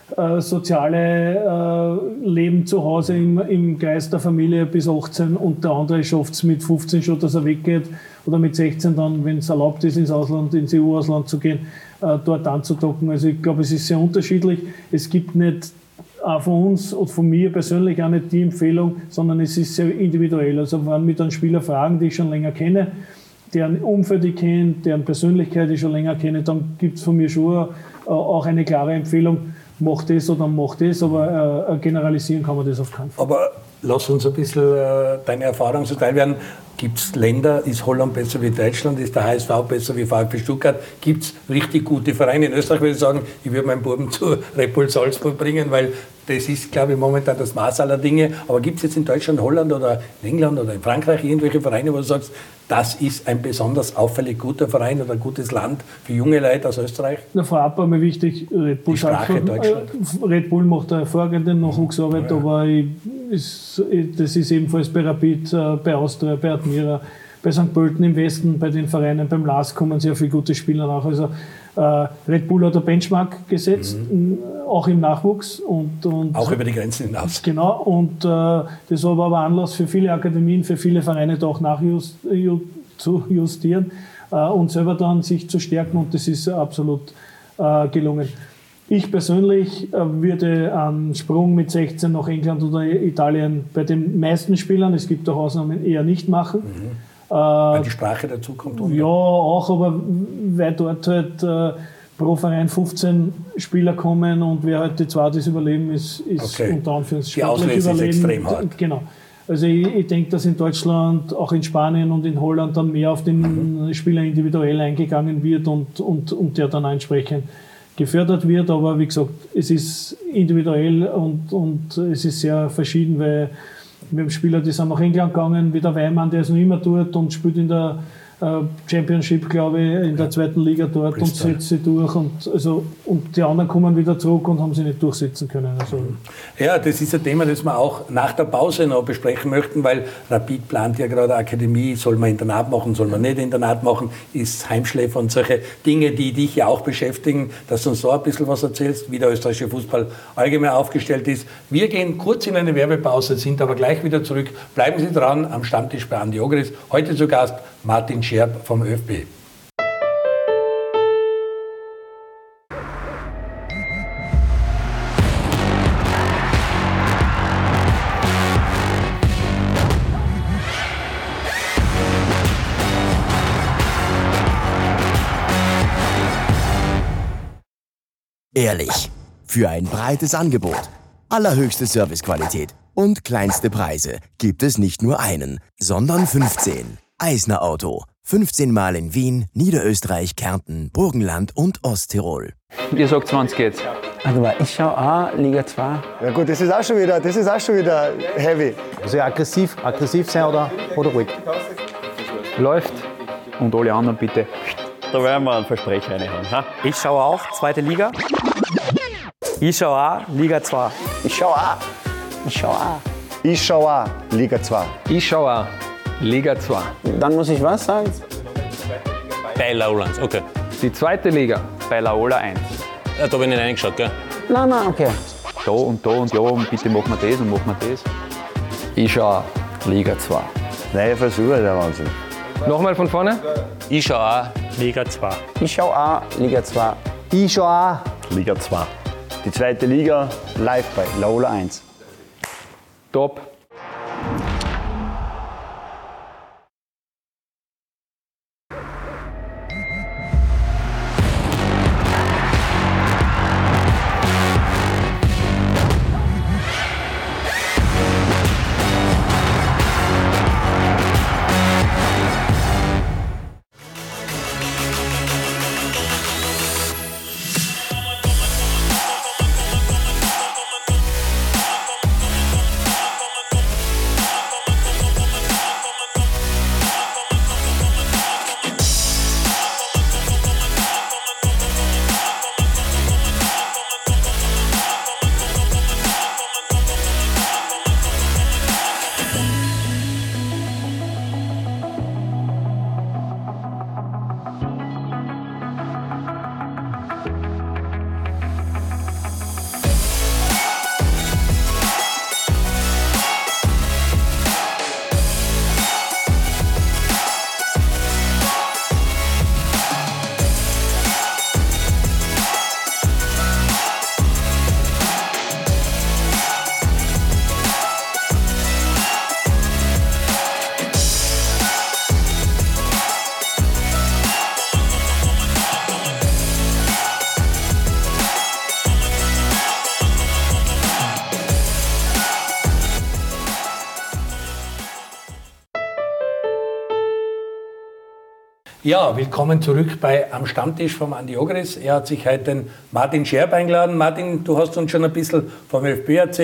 soziale Leben zu Hause im Geist der Familie bis 18 und der andere schafft es mit 15 schon, dass er weggeht oder mit 16 dann, wenn es erlaubt ist, ins EU-Ausland zu gehen, dort anzudocken. Also ich glaube, es ist sehr unterschiedlich. Es gibt nicht von uns und von mir persönlich auch nicht die Empfehlung, sondern es ist sehr individuell. Also wenn mich dann Spieler fragen, die ich schon länger kenne, deren Umfeld ich kenne, deren Persönlichkeit ich schon länger kenne, dann gibt es von mir schon auch eine klare Empfehlung, mach das oder mach das, aber generalisieren kann man das auf keinen Fall.
Aber lass uns ein bisschen deine Erfahrung zuteil werden. Gibt es Länder, ist Holland besser wie Deutschland, ist der HSV besser wie VfB Stuttgart? Gibt es richtig gute Vereine? In Österreich würde ich sagen, ich würde meinen Buben zu Red Bull Salzburg bringen, weil das ist, glaube ich, momentan das Maß aller Dinge. Aber gibt es jetzt in Deutschland, Holland oder in England oder in Frankreich irgendwelche Vereine, wo du sagst, das ist ein besonders auffällig guter Verein oder ein gutes Land für junge Leute aus Österreich?
Na, vorab einmal wichtig, Red Bull
Salzburg. Red
Bull macht eine hervorragende Nachwuchsarbeit, aber das ist ebenfalls bei Rapid, bei Austria, bei Admira, bei St. Pölten im Westen, bei den Vereinen, beim LASK kommen sehr viele gute Spieler nach. Also Red Bull hat ein Benchmark gesetzt, auch im Nachwuchs. Und
auch über die Grenzen hinaus.
Genau, und das war aber Anlass für viele Akademien, für viele Vereine da auch nachzujustieren und selber dann sich zu stärken, und das ist absolut gelungen. Ich persönlich würde einen Sprung mit 16 nach England oder Italien bei den meisten Spielern, es gibt auch Ausnahmen, eher nicht machen.
Weil die Sprache dazu kommt.
Ja, auch, aber weil dort halt pro Verein 15 Spieler kommen und wer halt die zwei das überleben, ist unter Anführungszeichen
die Auslese ist extrem hart.
Genau. Also ich denke, dass in Deutschland, auch in Spanien und in Holland dann mehr auf den Spieler individuell eingegangen wird und der dann entsprechend gefördert wird. Aber wie gesagt, es ist individuell und es ist sehr verschieden, weil wir haben Spieler, die sind nach England gegangen, wie der Weimann, der ist noch immer dort und spielt in der Championship, glaube ich, in der zweiten Liga dort Bristol. Und setzt sie durch. Und die anderen kommen wieder zurück und haben sie nicht durchsetzen können. Also
ja, das ist ein Thema, das wir auch nach der Pause noch besprechen möchten, weil Rapid plant ja gerade Akademie, soll man Internat machen, soll man nicht Internat machen, ist Heimschläfer und solche Dinge, die dich ja auch beschäftigen, dass du uns da ein bisschen was erzählst, wie der österreichische Fußball allgemein aufgestellt ist. Wir gehen kurz in eine Werbepause, sind aber gleich wieder zurück. Bleiben Sie dran am Stammtisch bei Andi Ogris. Heute zu Gast Martin Scherb vom ÖFB.
Ehrlich, für ein breites Angebot, allerhöchste Servicequalität und kleinste Preise gibt es nicht nur einen, sondern 15. Eisner Auto. 15 Mal in Wien, Niederösterreich, Kärnten, Burgenland und Osttirol.
Ihr sagt 20 jetzt.
Also ich schaue auch Liga 2.
Ja gut, das ist auch schon wieder heavy.
Also aggressiv sein oder ruhig?
Läuft. Und alle anderen bitte.
Da werden wir einen Versprecher reinhauen. Ha?
Ich schaue auch zweite Liga. Ich schaue auch Liga 2.
Ich schaue auch Liga 2.
Ich schaue auch Liga 2.
Dann muss ich was sagen?
Bei Laola 1, okay.
Die zweite Liga bei Laola 1.
Ja, da bin ich nicht reingeschaut, gell?
Nein, okay.
Da und ja, und bitte machen wir das und machen wir das. Ich schaue auch Liga 2.
Neue Versuche, der Wahnsinn.
Nochmal von vorne.
Ich schaue auch
Liga 2.
Ich schaue auch Liga 2.
Ich schaue auch
Liga 2. Die zweite Liga live bei Laola 1.
Top.
Ja, willkommen zurück am Stammtisch vom Andi Ogris. Er hat sich heute den Martin Scherb eingeladen. Martin, du hast uns schon ein bisschen vom ÖFB erzählt,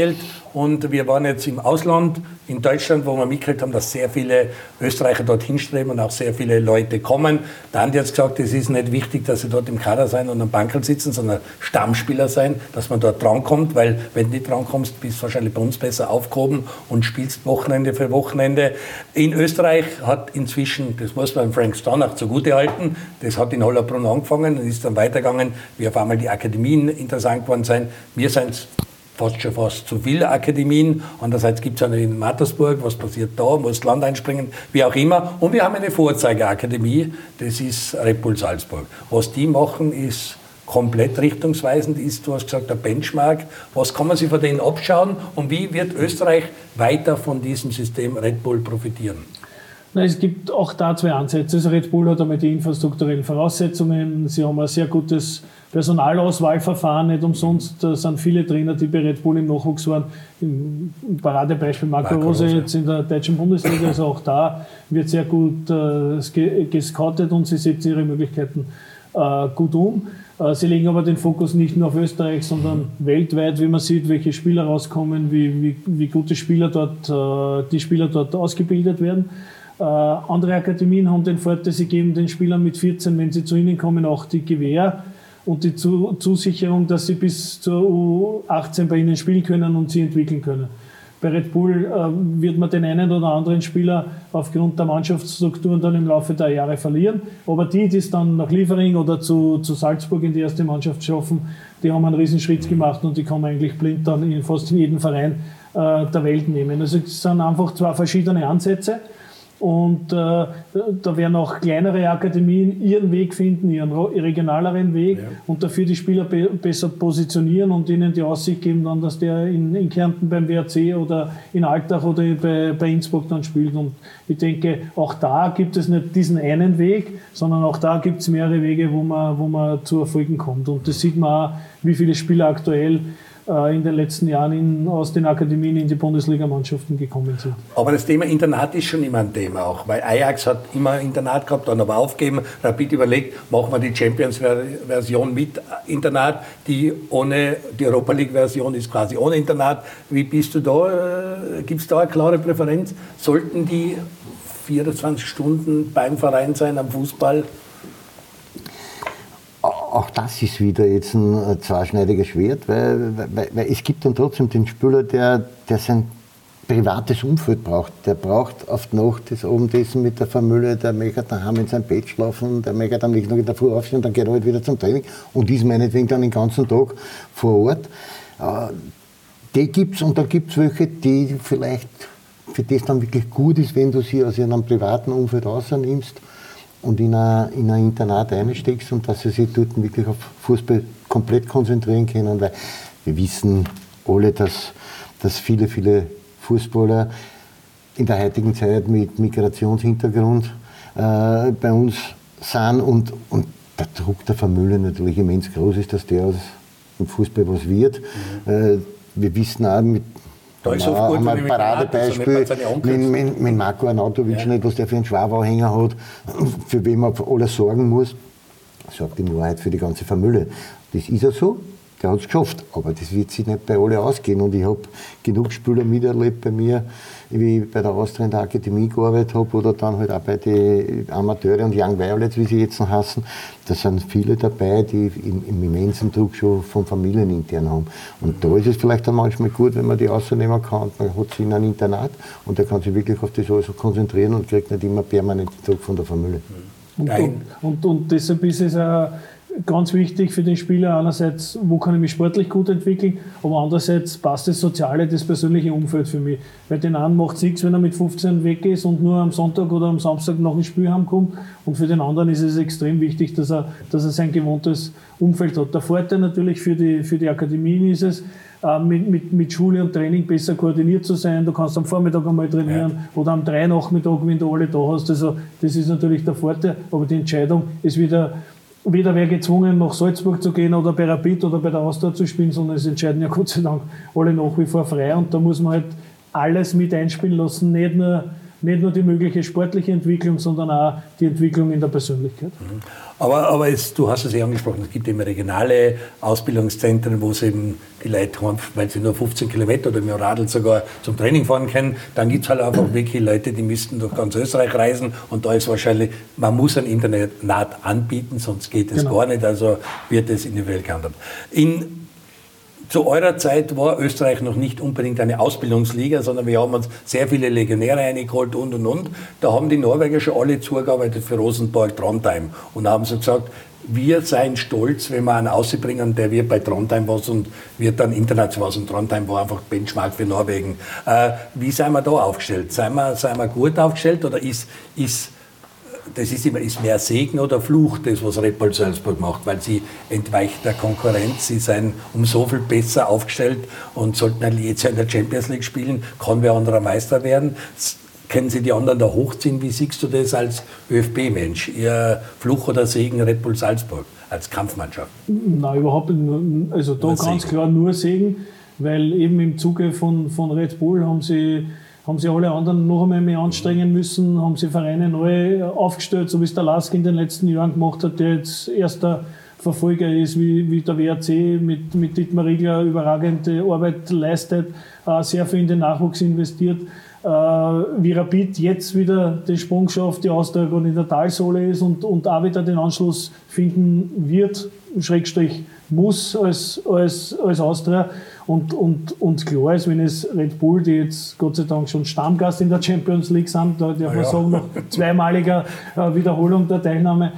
Und wir waren jetzt im Ausland, in Deutschland, wo wir mitgekriegt haben, dass sehr viele Österreicher dorthin streben und auch sehr viele Leute kommen. Der Andi hat gesagt, es ist nicht wichtig, dass sie dort im Kader sein und am Bankerl sitzen, sondern Stammspieler sein, dass man dort drankommt, weil wenn du nicht drankommst, bist du wahrscheinlich bei uns besser aufgehoben und spielst Wochenende für Wochenende. In Österreich hat inzwischen, das muss man Frank Stannach zugutehalten, das hat in Hollabrunn angefangen und ist dann weitergegangen, wie auf einmal die Akademien interessant geworden sind. Wir sind fast zu viele Akademien. Andererseits gibt es eine in Mattersburg, was passiert da, muss das Land einspringen, wie auch immer. Und wir haben eine Vorzeigeakademie, das ist Red Bull Salzburg. Was die machen, ist komplett richtungsweisend, ist, du hast gesagt, der Benchmark. Was kann man sich von denen abschauen und wie wird Österreich weiter von diesem System Red Bull profitieren?
Na, es gibt auch da zwei Ansätze. Also Red Bull hat einmal die infrastrukturellen Voraussetzungen. Sie haben ein sehr gutes Personalauswahlverfahren. Nicht umsonst sind viele Trainer, die bei Red Bull im Nachwuchs waren. Im Paradebeispiel Marco Rose jetzt in der deutschen Bundesliga. Also auch da wird sehr gut gescoutet und sie setzen ihre Möglichkeiten gut um. Sie legen aber den Fokus nicht nur auf Österreich, sondern weltweit, wie man sieht, welche Spieler rauskommen, wie gute Spieler die Spieler dort ausgebildet werden. Andere Akademien haben den Vorteil, sie geben den Spielern mit 14, wenn sie zu ihnen kommen, auch die Gewähr und die Zusicherung, dass sie bis zur U18 bei ihnen spielen können und sie entwickeln können. Bei Red Bull wird man den einen oder anderen Spieler aufgrund der Mannschaftsstrukturen dann im Laufe der Jahre verlieren. Aber die es dann nach Liefering oder zu Salzburg in die erste Mannschaft schaffen, die haben einen Riesenschritt gemacht und die kann man eigentlich blind dann fast in jeden Verein der Welt nehmen. Also es sind einfach zwei verschiedene Ansätze. Und da werden auch kleinere Akademien ihren Weg finden, ihren regionaleren Weg und dafür die Spieler besser positionieren und ihnen die Aussicht geben, dann, dass der in Kärnten beim WRC oder in Altach oder bei Innsbruck dann spielt. Und ich denke, auch da gibt es nicht diesen einen Weg, sondern auch da gibt es mehrere Wege, wo man zu Erfolgen kommt. Und das sieht man auch, wie viele Spieler aktuell in den letzten Jahren aus den Akademien in die Bundesligamannschaften gekommen sind.
Aber das Thema Internat ist schon immer ein Thema auch, weil Ajax hat immer ein Internat gehabt, dann aber aufgegeben. Rapid überlegt, machen wir die Champions-Version mit Internat, die Europa League-Version ist quasi ohne Internat. Wie bist du da? Gibt es da eine klare Präferenz? Sollten die 24 Stunden beim Verein sein am Fußball?
Auch das ist wieder jetzt ein zweischneidiges Schwert, weil es gibt dann trotzdem den Spieler, der sein privates Umfeld braucht. Der braucht auf die Nacht das Abendessen mit der Familie, der möchte daheim in sein Bett schlafen, der möchte am nächsten Tag in der Früh aufstehen und dann geht er halt wieder zum Training und ist meinetwegen dann den ganzen Tag vor Ort. Die gibt es und da gibt es welche, die vielleicht für das dann wirklich gut ist, wenn du sie aus einem privaten Umfeld rausnimmst und in ein Internat einsteckst und dass sie sich dort wirklich auf Fußball komplett konzentrieren können, weil wir wissen alle, dass viele Fußballer in der heutigen Zeit mit Migrationshintergrund bei uns sind und der Druck der Familie natürlich immens groß ist, dass der aus dem Fußball was wird. Wir wissen auch, da haben wir ein Paradebeispiel mit Marko Arnautovic, nicht, was der für einen Schwabanhänger hat, für wen man alles sorgen muss. Sagt in Wahrheit für die ganze Familie. Das ist ja so, der hat es geschafft, aber das wird sich nicht bei allen ausgehen. Und ich habe genug Spieler miterlebt bei mir, wie ich bei der Austria in der Akademie gearbeitet habe oder dann halt auch bei den Amateure und Young Violets, wie sie jetzt noch heißen. Da sind viele dabei, die im immensen Druck schon von Familien intern haben. Und da ist es vielleicht dann manchmal gut, wenn man die rausnehmen kann. Man hat sie in einem Internat und der kann sich wirklich auf das alles konzentrieren und kriegt nicht immer permanent Druck von der Familie.
Und deshalb ist es auch ganz wichtig für den Spieler einerseits, wo kann ich mich sportlich gut entwickeln, aber andererseits passt das Soziale, das persönliche Umfeld für mich. Weil den einen macht es nichts, wenn er mit 15 weg ist und nur am Sonntag oder am Samstag nach dem Spiel heimkommt. Und für den anderen ist es extrem wichtig, dass er sein gewohntes Umfeld hat. Der Vorteil natürlich für die Akademien ist es, mit Schule und Training besser koordiniert zu sein. Du kannst am Vormittag einmal trainieren oder am 3 Nachmittag, wenn du alle da hast. Also das ist natürlich der Vorteil, aber die Entscheidung ist weder wer gezwungen, nach Salzburg zu gehen oder bei Rapid oder bei der Austria zu spielen, sondern es entscheiden ja Gott sei Dank alle nach wie vor frei und da muss man halt alles mit einspielen lassen, nicht nur nicht nur die mögliche sportliche Entwicklung, sondern auch die Entwicklung in der Persönlichkeit.
Aber du hast es ja angesprochen, es gibt eben regionale Ausbildungszentren, wo es eben die Leute haben, weil sie nur 15 Kilometer oder mit dem Radl sogar zum Training fahren können. Dann gibt es halt einfach wirklich Leute, die müssten durch ganz Österreich reisen und da ist wahrscheinlich, man muss ein Internat anbieten, sonst geht es gar nicht, also wird es individuell gehandhabt. Zu eurer Zeit war Österreich noch nicht unbedingt eine Ausbildungsliga, sondern wir haben uns sehr viele Legionäre eingeholt und. Da haben die Norweger schon alle zugearbeitet für Rosenborg Trondheim und haben so gesagt, wir seien stolz, wenn wir einen ausbringen, der wird bei Trondheim was und wird dann international was. Und Trondheim war einfach Benchmark für Norwegen. Wie sind wir da aufgestellt? Sind wir gut aufgestellt oder ist mehr Segen oder Fluch, das, was Red Bull Salzburg macht, weil sie entweicht der Konkurrenz, sie sind um so viel besser aufgestellt und sollten jetzt in der Champions League spielen, kann wer anderer Meister werden. Können Sie die anderen da hochziehen? Wie siehst du das als ÖFB-Mensch? Ihr Fluch oder Segen Red Bull Salzburg als Kampfmannschaft?
Nein, überhaupt nicht. Also da ganz klar nur Segen, weil eben im Zuge von Red Bull haben sie alle anderen noch einmal mehr anstrengen müssen, haben sie Vereine neu aufgestellt, so wie es der Lask in den letzten Jahren gemacht hat, der jetzt erster Verfolger ist, wie der WRC mit Dietmar Riegler überragende Arbeit leistet, sehr viel in den Nachwuchs investiert. Wie Rapid jetzt wieder den Sprung schafft, die Austria gerade in der Talsohle ist und auch wieder den Anschluss finden wird, Schrägstrich muss als Austria. Und klar ist, wenn es Red Bull, die jetzt Gott sei Dank schon Stammgast in der Champions League sind, da darf man sagen, nach zweimaliger Wiederholung der Teilnahme,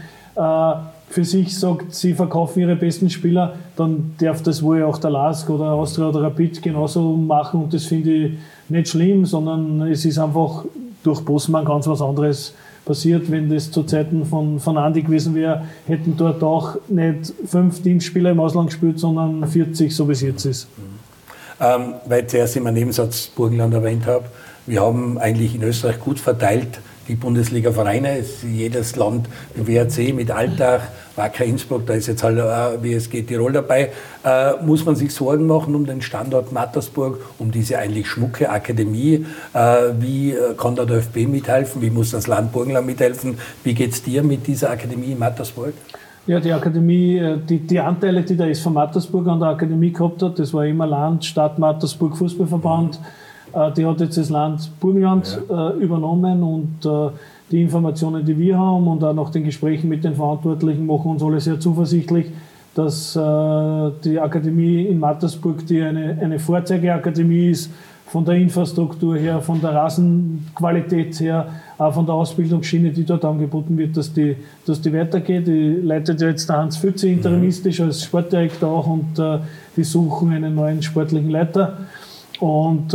für sich sagt, sie verkaufen ihre besten Spieler, dann darf das wohl auch der Lask oder Austria oder Rapid genauso machen und das finde ich nicht schlimm, sondern es ist einfach durch Bosman ganz was anderes passiert. Wenn das zu Zeiten von Andi gewesen wäre, hätten dort auch nicht 5 Teamspieler im Ausland gespielt, sondern 40, so wie es jetzt ist.
Weil ich zuerst in meinem Nebensatz Burgenland erwähnt habe, wir haben eigentlich in Österreich gut verteilt die Bundesliga-Vereine. Jedes Land, WRC mit Altach, Wacker Innsbruck, da ist jetzt halt WSG Tirol dabei. Muss man sich Sorgen machen um den Standort Mattersburg, um diese eigentlich schmucke Akademie? Wie kann da der ÖFB mithelfen? Wie muss das Land Burgenland mithelfen? Wie geht es dir mit dieser Akademie in Mattersburg?
Ja, die Akademie, die Anteile, die der SV Mattersburg an der Akademie gehabt hat, das war immer Land, Stadt Mattersburg Fußballverband. Die hat jetzt das Land Burgenland übernommen und die Informationen, die wir haben und auch nach den Gesprächen mit den Verantwortlichen machen uns alle sehr zuversichtlich, dass die Akademie in Mattersburg, die eine Vorzeigeakademie ist, von der Infrastruktur her, von der Rasenqualität her, auch von der Ausbildungsschiene, die dort angeboten wird, dass die weitergeht. Die leitet ja jetzt der Hans Pfütze interimistisch als Sportdirektor auch und die suchen einen neuen sportlichen Leiter. Und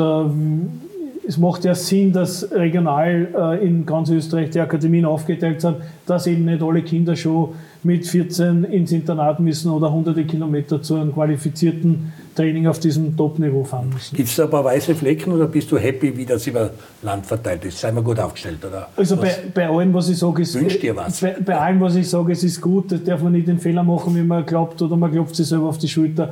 es macht ja Sinn, dass regional in ganz Österreich die Akademien aufgeteilt sind, dass eben nicht alle Kinder schon mit 14 ins Internat müssen oder hunderte Kilometer zu einem qualifizierten Training auf diesem Top-Niveau fahren müssen.
Gibt es da ein paar weiße Flecken oder bist du happy, wie das über Land verteilt ist? Seien wir gut aufgestellt, oder?
Also bei allem, was ich sage,
wünscht dir was?
Bei allem, was ich sage, es ist gut, das darf man nicht den Fehler machen, wie man glaubt, oder man klopft sich selber auf die Schulter.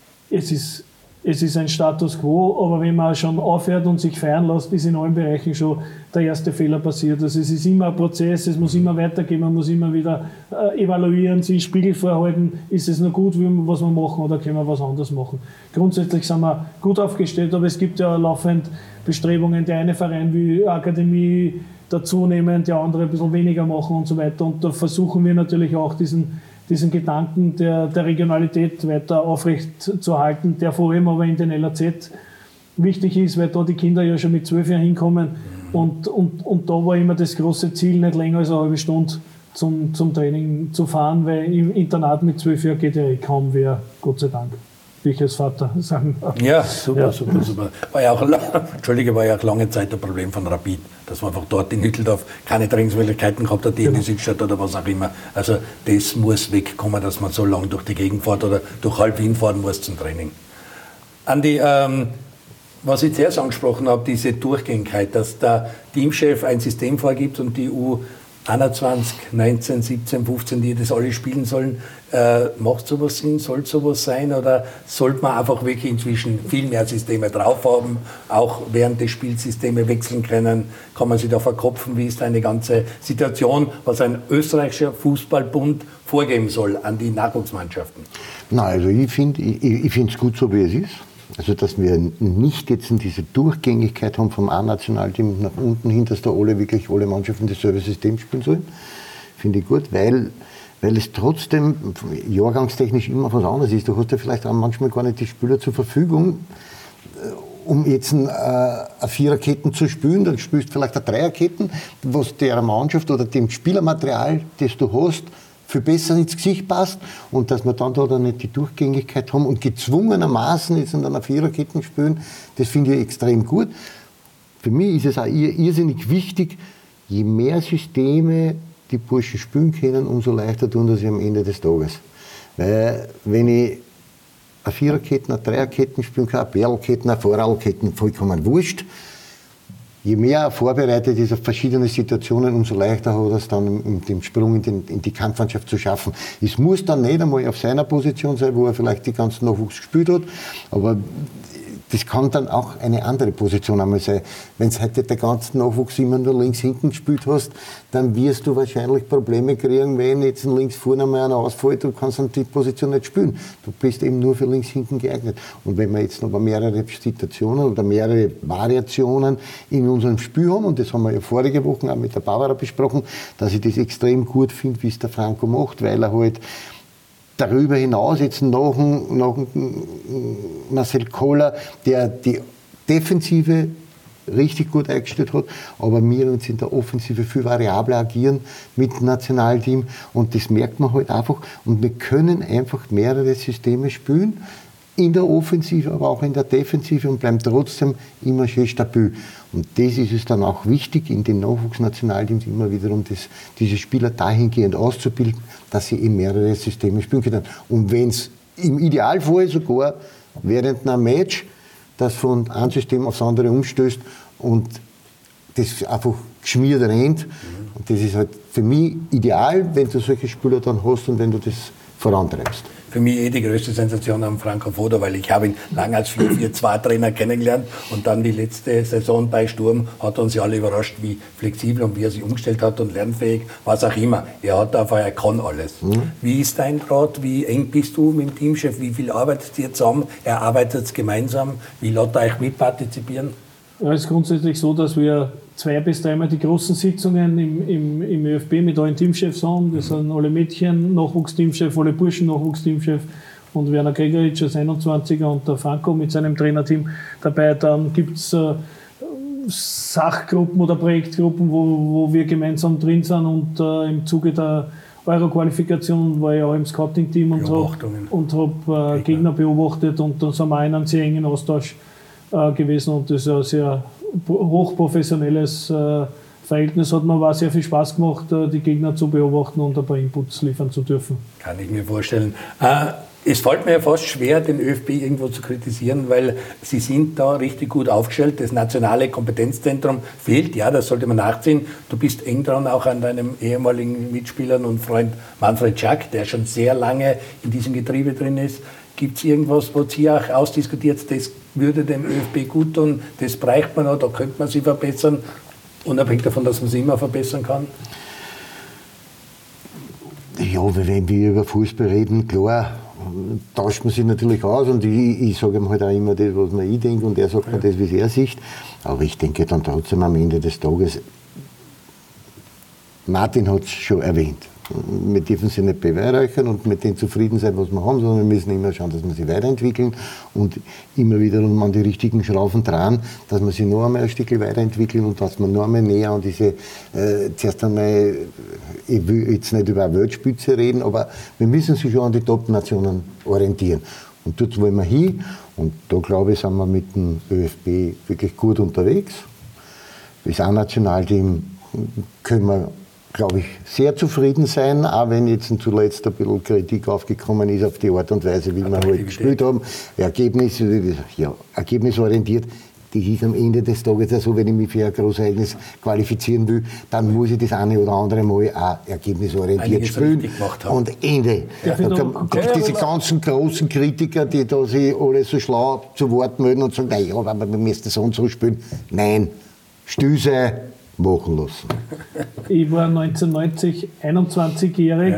Es ist ein Status quo, aber wenn man schon aufhört und sich feiern lässt, ist in allen Bereichen schon der erste Fehler passiert. Also es ist immer ein Prozess, es muss immer weitergehen, man muss immer wieder evaluieren, sich Spiegel vorhalten, ist es noch gut, was wir machen oder können wir was anderes machen. Grundsätzlich sind wir gut aufgestellt, aber es gibt ja laufend Bestrebungen, der eine Verein will Akademie dazu nehmen, der andere ein bisschen weniger machen und so weiter. Und da versuchen wir natürlich auch diesen Gedanken der Regionalität weiter aufrecht zu erhalten, der vor allem aber in den LAZ wichtig ist, weil da die Kinder ja schon mit 12 Jahren hinkommen und da war immer das große Ziel, nicht länger als eine halbe Stunde zum Training zu fahren, weil im Internat mit 12 Jahren geht ja kaum wer, Gott sei Dank. Wie ich als Vater sagen darf.
Ja, super. War ja auch lange Zeit ein Problem von Rapid, dass man einfach dort in Hütteldorf keine Trainingsmöglichkeiten gehabt hat, die in die Südstadt oder was auch immer. Also das muss wegkommen, dass man so lange durch die Gegend fährt oder durch halb Wien fahren muss zum Training. Andi, was ich zuerst angesprochen habe, diese Durchgängigkeit, dass der Teamchef ein System vorgibt und die 21, 19, 17, 15, die das alle spielen sollen. Macht sowas Sinn? Soll sowas sein? Oder sollte man einfach wirklich inzwischen viel mehr Systeme drauf haben, auch während des Spiels Systeme wechseln können? Kann man sich da verkopfen? Wie ist eine ganze Situation, was ein österreichischer Fußballbund vorgeben soll an die Nachwuchsmannschaften?
Nein, also ich finde es gut so, wie es ist. Also, dass wir nicht jetzt diese Durchgängigkeit haben vom A-Nationalteam nach unten hin, dass da wirklich alle Mannschaften dasselbe System spielen sollen. Finde ich gut, weil es trotzdem jahrgangstechnisch immer was anderes ist. Du hast ja vielleicht auch manchmal gar nicht die Spieler zur Verfügung, um jetzt eine Viererketten zu spielen. Dann spielst du vielleicht eine Dreierketten, was der Mannschaft oder dem Spielermaterial, das du hast, viel besser ins Gesicht passt und dass wir dann da nicht die Durchgängigkeit haben und gezwungenermaßen jetzt in einer Viererketten spielen, das finde ich extrem gut. Für mich ist es auch irrsinnig wichtig, je mehr Systeme die Burschen spielen können, umso leichter tun das am Ende des Tages. Weil wenn ich eine Viererketten, eine Dreierketten spielen kann, eine Perlketten, eine Vorrallketten, vollkommen wurscht. Je mehr er vorbereitet ist auf verschiedene Situationen, umso leichter hat er es dann, den Sprung in die Kampfmannschaft zu schaffen. Es muss dann nicht einmal auf seiner Position sein, wo er vielleicht die ganzen Nachwuchs gespielt hat, aber das kann dann auch eine andere Position einmal sein. Wenn du heute den ganzen Nachwuchs immer nur links hinten gespielt hast, dann wirst du wahrscheinlich Probleme kriegen, wenn jetzt links vorne mal einer ausfällt, du kannst die Position nicht spielen. Du bist eben nur für links hinten geeignet. Und wenn wir jetzt noch mehrere Situationen oder mehrere Variationen in unserem Spiel haben, und das haben wir ja vorige Woche auch mit der Barbara besprochen, dass ich das extrem gut finde, wie es der Franco macht, weil er halt darüber hinaus jetzt nach Marcel Koller, der die Defensive richtig gut eingestellt hat, aber wir uns in der Offensive viel variabler agieren mit dem Nationalteam und das merkt man halt einfach und wir können einfach mehrere Systeme spielen, in der Offensive, aber auch in der Defensive und bleiben trotzdem immer schön stabil. Und das ist es dann auch wichtig, in den Nachwuchsnationalteams immer wiederum diese Spieler dahingehend auszubilden, dass sie in mehrere Systeme spielen können. Und wenn es im Idealfall sogar während einem Match das von einem System aufs andere umstößt und das einfach geschmiert rennt. Und das ist halt für mich ideal, wenn du solche Spieler dann hast und wenn du das vorantreibst.
Für mich die größte Sensation am Franco Foda, weil ich habe ihn lange als 4-4-2-Trainer kennengelernt und dann die letzte Saison bei Sturm hat uns ja alle überrascht, wie flexibel und wie er sich umgestellt hat und lernfähig, was auch immer. Er kann alles. Wie ist dein Draht? Wie eng bist du mit dem Teamchef? Wie viel arbeitet ihr zusammen? Erarbeitet gemeinsam? Wie lässt ihr euch mitpartizipieren?
Ja, es ist grundsätzlich so, dass wir 2 bis 3 Mal die großen Sitzungen im ÖFB mit allen Teamchefs haben. Das sind alle Mädchen, Nachwuchsteamchef, alle Burschen, Nachwuchsteamchef und Werner Gregoritsch als 21er und der Franco mit seinem Trainerteam dabei. Dann gibt es Sachgruppen oder Projektgruppen, wo wir gemeinsam drin sind und im Zuge der Euro-Qualifikation war ich auch im Scouting-Team und habe Gegner beobachtet und dann sind wir in einem sehr engen Austausch gewesen und das ist ein sehr hochprofessionelles Verhältnis. Hat mir aber sehr viel Spaß gemacht, die Gegner zu beobachten und ein paar Inputs liefern zu dürfen.
Kann ich mir vorstellen. Es fällt mir ja fast schwer, den ÖFB irgendwo zu kritisieren, weil sie sind da richtig gut aufgestellt. Das nationale Kompetenzzentrum fehlt, ja, das sollte man nachziehen. Du bist eng dran auch an deinem ehemaligen Mitspieler und Freund Manfred Schack, der schon sehr lange in diesem Getriebe drin ist. Gibt es irgendwas, was ihr auch ausdiskutiert, das würde dem ÖFB gut tun, das braucht man noch, da könnte man sich verbessern, unabhängig davon, dass man sich immer verbessern kann?
Ja, wenn wir über Fußball reden, klar, tauscht man sich natürlich aus und ich sage ihm halt auch immer das, was ich denke und er sagt mir das, wie er sieht. Aber ich denke dann trotzdem am Ende des Tages, Martin hat es schon erwähnt, wir dürfen sie nicht beweihräuchern und mit dem zufrieden sein, was wir haben, sondern wir müssen immer schauen, dass wir sie weiterentwickeln und immer wieder an die richtigen Schrauben dran, dass wir sie noch einmal ein Stück weiterentwickeln und dass wir noch einmal näher an diese, zuerst einmal, ich will jetzt nicht über eine Weltspitze reden, aber wir müssen sich schon an die Top-Nationen orientieren. Und dort wollen wir hin und da glaube ich, sind wir mit dem ÖFB wirklich gut unterwegs. Das A-Nationalteam können wir, glaube ich, sehr zufrieden sein, auch wenn jetzt zuletzt ein bisschen Kritik aufgekommen ist auf die Art und Weise, wie wir halt gespielt haben. Ergebnisorientiert. das ist am Ende des Tages so, wenn ich mich für ein Großereignis qualifizieren will, dann muss ich das eine oder andere Mal auch ergebnisorientiert spielen. Und Ende. Diese ganzen großen Kritiker, die da sich alle so schlau zu Wort melden und sagen, naja, aber wir müssen so und so spielen. Nein, still sein, machen lassen.
Ich war 1990 21-jährig,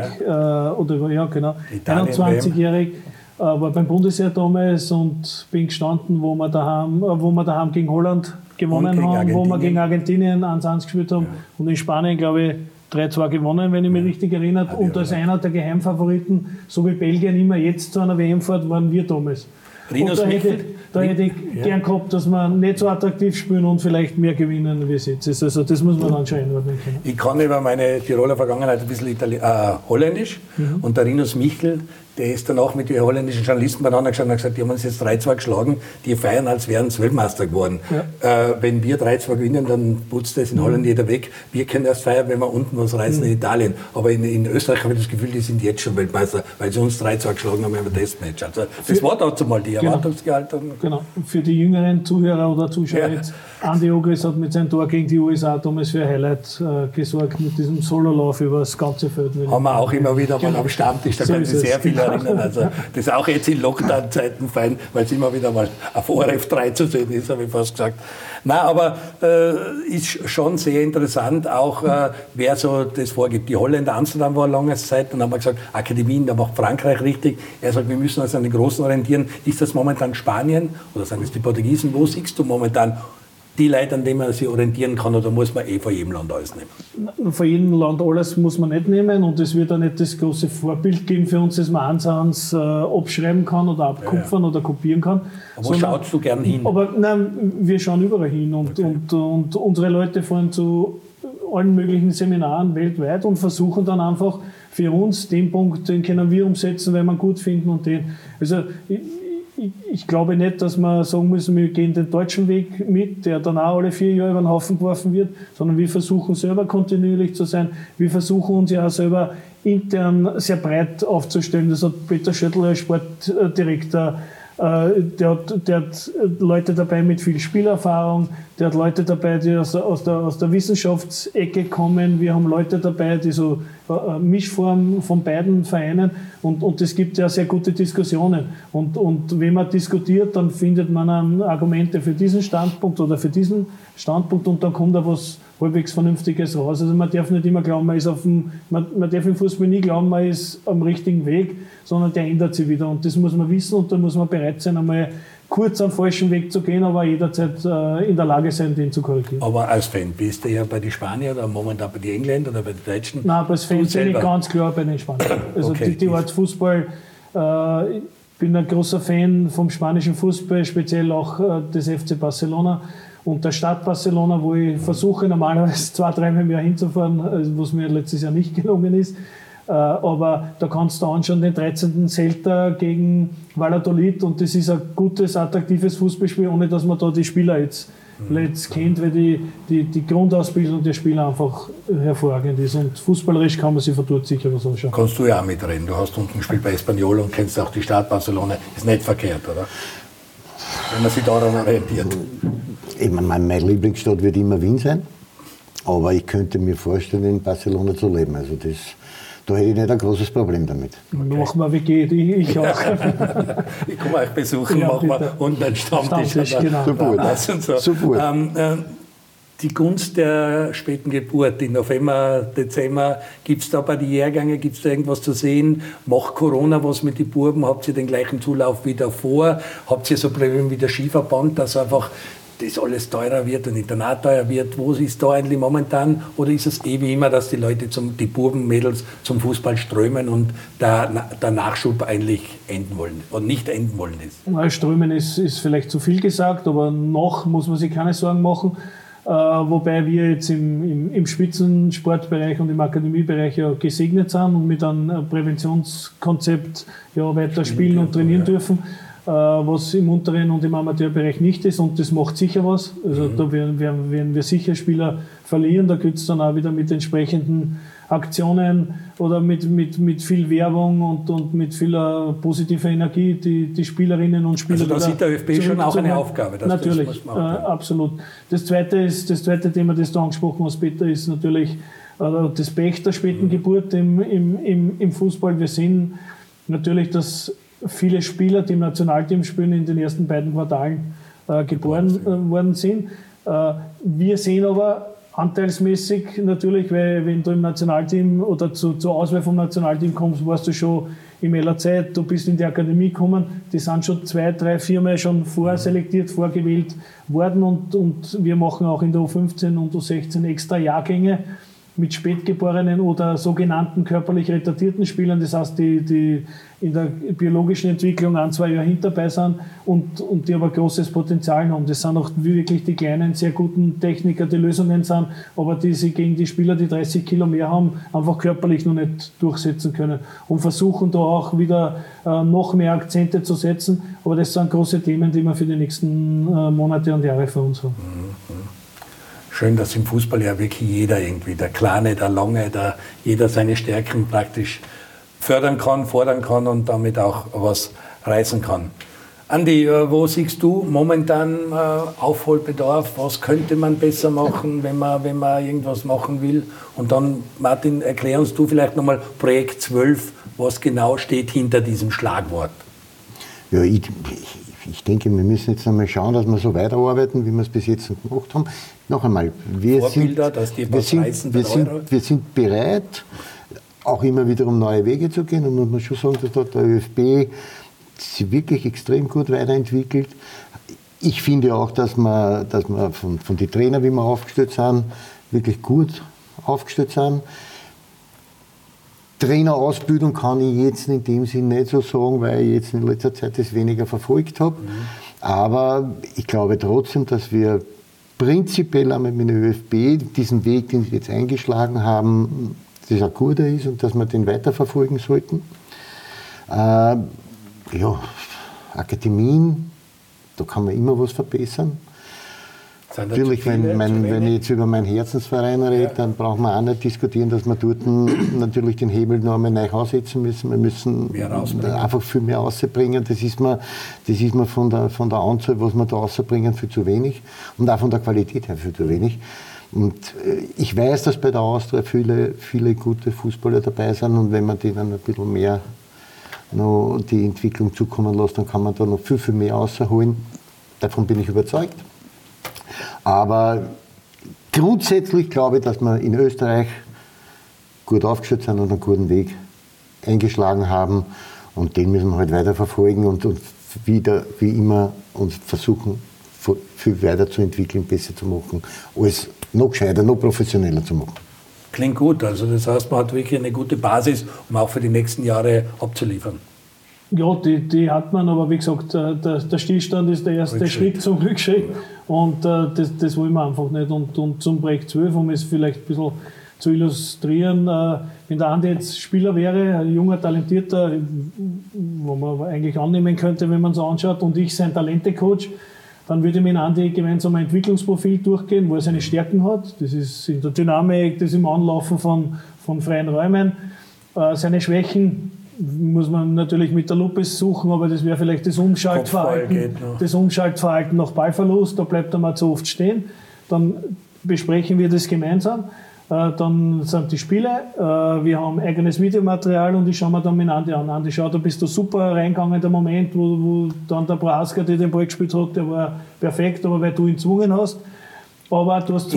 genau, 21-jährig, war beim Bundesheer damals und bin gestanden, wo wir daheim gegen Holland gewonnen haben, wo wir gegen Argentinien 1-1 gespielt haben und in Spanien, glaube ich, 3-2 gewonnen, wenn ich mich richtig erinnere. Und als einer der Geheimfavoriten, so wie Belgien immer jetzt zu einer WM fährt, waren wir damals. Und da hätte ich gern gehabt, dass wir nicht so attraktiv spielen und vielleicht mehr gewinnen, wie es jetzt ist. Also das muss man dann schon einordnen können.
Ich kann über meine Tiroler Vergangenheit ein bisschen Holländisch. Und der Rinus Michel, der ist dann auch mit den holländischen Journalisten beieinander gestanden und gesagt, die haben uns jetzt 3-2 geschlagen, die feiern, als wären sie Weltmeister geworden. Ja. Wenn wir 3-2 gewinnen, dann putzt das in Holland jeder weg. Wir können erst feiern, wenn wir unten was reißen in Italien. Aber in Österreich habe ich das Gefühl, die sind jetzt schon Weltmeister, weil sie uns 3-2 geschlagen haben im Testmatch. Also das war dazu mal die Erwartungsgehaltung.
Genau. Für die jüngeren Zuhörer oder Zuschauer jetzt, Andi Ogris hat mit seinem Tor gegen die USA damals für ein Highlight gesorgt, mit diesem Sololauf über das ganze Feld. Haben
wir auch immer wieder mal am Stammtisch, da können sich sehr viele erinnern. Also das ist auch jetzt in Lockdown-Zeiten fein, weil es immer wieder mal auf ORF 3 zu sehen ist, habe ich fast gesagt. Nein, aber ist schon sehr interessant, auch wer so das vorgibt. Die Holländer, Amsterdam war eine lange Zeit, dann haben wir gesagt, Akademien, da macht Frankreich richtig. Er sagt, wir müssen uns an den Großen orientieren. Ist das momentan Spanien oder sind das die Portugiesen? Wo siehst du momentan die Leute, an denen man sich orientieren kann, oder muss man von jedem Land alles nehmen?
Von jedem Land alles muss man nicht nehmen und es wird auch nicht das große Vorbild geben für uns, dass man eins abschreiben kann oder abkupfern oder kopieren kann.
Aber wo schaust du gern hin?
Aber nein, wir schauen überall hin und unsere Leute fahren zu allen möglichen Seminaren weltweit und versuchen dann einfach für uns den Punkt, den können wir umsetzen, wenn wir ihn gut finden und den. Also ich glaube nicht, dass wir sagen müssen, wir gehen den deutschen Weg mit, der dann auch alle 4 Jahre über den Haufen geworfen wird, sondern wir versuchen selber kontinuierlich zu sein. Wir versuchen uns ja auch selber intern sehr breit aufzustellen. Das hat Peter Schöttl als Sportdirektor. Der hat Leute dabei mit viel Spielerfahrung, der hat Leute dabei, die aus der Wissenschaftsecke kommen. Wir haben Leute dabei, die so Mischform von beiden vereinen und es gibt ja sehr gute Diskussionen. Und wenn man diskutiert, dann findet man dann Argumente für diesen Standpunkt oder für diesen Standpunkt und dann kommt da was halbwegs Vernünftiges raus. Also man darf nicht immer glauben, man darf im Fußball nie glauben, man ist am richtigen Weg, sondern der ändert sich wieder und das muss man wissen und da muss man bereit sein, einmal kurz am falschen Weg zu gehen, aber jederzeit in der Lage sein, den zu korrigieren.
Aber als Fan bist du ja bei den Spaniern oder momentan bei den Engländern oder bei den Deutschen?
Nein, aber als Fan bin ich ganz klar bei den Spaniern. Also okay, die Art Fußball, ich bin ein großer Fan vom spanischen Fußball, speziell auch des FC Barcelona und der Stadt Barcelona, wo ich versuche normalerweise 2-3 Mal im Jahr hinzufahren, was mir letztes Jahr nicht gelungen ist. Aber da kannst du anschauen, den 13. Celta gegen Valladolid und das ist ein gutes, attraktives Fußballspiel, ohne dass man da die Spieler jetzt kennt, weil die Grundausbildung der Spieler einfach hervorragend ist und fußballerisch kann man sich von dort sicher was anschauen.
Kannst du ja auch mitreden, du hast unten gespielt bei Espanyol und kennst auch die Stadt Barcelona, ist nicht verkehrt, oder? Wenn man sich daran orientiert.
Ich meine, meine Lieblingsstadt wird immer Wien sein, aber ich könnte mir vorstellen, in Barcelona zu leben, also da hätte ich nicht ein großes Problem damit.
Okay. Machen wir WG, ich auch.
Ich komme euch besuchen, ja, machen wir unten einen Stammtisch.
Genau.
Super.
Die Gunst der späten Geburt, im November, Dezember, gibt es da bei den Jahrgängen, gibt es da irgendwas zu sehen? Macht Corona was mit den Buben? Habt ihr den gleichen Zulauf wie davor? Habt ihr so Probleme wie der Skiverband, dass einfach das alles teurer wird und Internat teuer wird? Wo ist da eigentlich momentan? Oder ist es wie immer, dass die Leute, die Buben, Mädels zum Fußball strömen und der Nachschub eigentlich enden wollen und nicht enden wollen ist?
Strömen ist vielleicht zu viel gesagt, aber noch muss man sich keine Sorgen machen. Wobei wir jetzt im Spitzensportbereich und im Akademiebereich ja gesegnet sind und mit einem Präventionskonzept ja weiter spielen und trainieren dürfen. Was im unteren und im Amateurbereich nicht ist und das macht sicher was. Also da werden wir sicher Spieler verlieren, da gibt es dann auch wieder mit entsprechenden Aktionen oder mit viel Werbung und mit viel positiver Energie die Spielerinnen und Spieler.
Also da sieht der ÖFB schon auch eine Aufgabe.
Natürlich,
das muss man auch
absolut. Das zweite Thema, das du angesprochen hast, Peter, ist natürlich das Pech der späten Geburt im Fußball. Wir sehen natürlich, dass viele Spieler, die im Nationalteam spielen, in den ersten beiden Quartalen geboren worden sind. Wir sehen aber anteilsmäßig natürlich, weil wenn du im Nationalteam oder zur Auswahl vom Nationalteam kommst, warst du schon im LAZ, du bist in die Akademie gekommen, die sind schon 2, 3, 4 Mal schon vorselektiert, vorgewählt worden und wir machen auch in der U15 und U16 extra Jahrgänge mit Spätgeborenen oder sogenannten körperlich retardierten Spielern, das heißt, die in der biologischen Entwicklung 1, 2 Jahre hinterbei sind und die aber großes Potenzial haben. Das sind auch wirklich die kleinen, sehr guten Techniker, die Lösungen sind, aber die sich gegen die Spieler, die 30 Kilo mehr haben, einfach körperlich noch nicht durchsetzen können und versuchen da auch wieder noch mehr Akzente zu setzen. Aber das sind große Themen, die wir für die nächsten Monate und Jahre vor uns haben.
Schön, dass im Fußball ja wirklich jeder irgendwie, der Kleine, der Lange, jeder seine Stärken praktisch fördern kann, fordern kann und damit auch was reißen kann. Andi, wo siehst du momentan Aufholbedarf? Was könnte man besser machen, wenn man irgendwas machen will? Und dann, Martin, erklär uns du vielleicht nochmal Projekt 12, was genau steht hinter diesem Schlagwort.
Ja, ich denke, wir müssen jetzt einmal schauen, dass wir so weiterarbeiten, wie wir es bis jetzt gemacht haben. Noch einmal, wir sind bereit, auch immer wieder um neue Wege zu gehen. Und muss man schon sagen, dass dort der ÖFB sich wirklich extrem gut weiterentwickelt. Ich finde auch, dass wir von den Trainern, wie wir aufgestellt sind, wirklich gut aufgestellt sind. Trainerausbildung kann ich jetzt in dem Sinn nicht so sagen, weil ich jetzt in letzter Zeit das weniger verfolgt habe. Aber ich glaube trotzdem, dass wir prinzipiell einmal mit dem ÖFB diesen Weg, den sie jetzt eingeschlagen haben, das ein guter ist und dass wir den weiterverfolgen sollten. Akademien, da kann man immer was verbessern. Natürlich, wenn ich jetzt über meinen Herzensverein rede, dann brauchen wir auch nicht diskutieren, dass wir dort natürlich den Hebel noch einmal neu aussetzen müssen. Wir müssen einfach viel mehr rausbringen. Das ist mir von der Anzahl, was wir da rausbringen, viel zu wenig. Und auch von der Qualität her viel zu wenig. Und ich weiß, dass bei der Austria viele gute Fußballer dabei sind. Und wenn man denen ein bisschen mehr noch die Entwicklung zukommen lässt, dann kann man da noch viel, viel mehr rausholen. Davon bin ich überzeugt. Aber grundsätzlich glaube ich, dass wir in Österreich gut aufgestellt sind und einen guten Weg eingeschlagen haben. Und den müssen wir halt weiter verfolgen und wieder, wie immer, uns versuchen, viel weiter zu entwickeln, besser zu machen, alles noch gescheiter, noch professioneller zu machen.
Klingt gut. Also das heißt, man hat wirklich eine gute Basis, um auch für die nächsten Jahre abzuliefern.
Ja, die hat man, aber wie gesagt, der Stillstand ist der erste Schritt zum Rückschritt und das wollen wir einfach nicht. Und zum Projekt 12, um es vielleicht ein bisschen zu illustrieren, wenn der Andi jetzt Spieler wäre, ein junger, talentierter, wo man eigentlich annehmen könnte, wenn man so anschaut, und ich sein Talente-Coach, dann würde ich mit Andi gemeinsam ein Entwicklungsprofil durchgehen, wo er seine Stärken hat. Das ist in der Dynamik, das ist im Anlaufen von freien Räumen. Seine Schwächen muss man natürlich mit der Lupe suchen, aber das wäre vielleicht das Umschaltverhalten nach Ballverlust, da bleibt er mal zu oft stehen. Dann besprechen wir das gemeinsam. Dann sind die Spiele, wir haben eigenes Videomaterial und ich schaue mir dann mit Andi an. Andi, schau, da bist du super reingegangen, der Moment, wo dann der Braska, der den Ball gespielt hat, der war perfekt, aber weil du ihn gezwungen hast. Aber du hast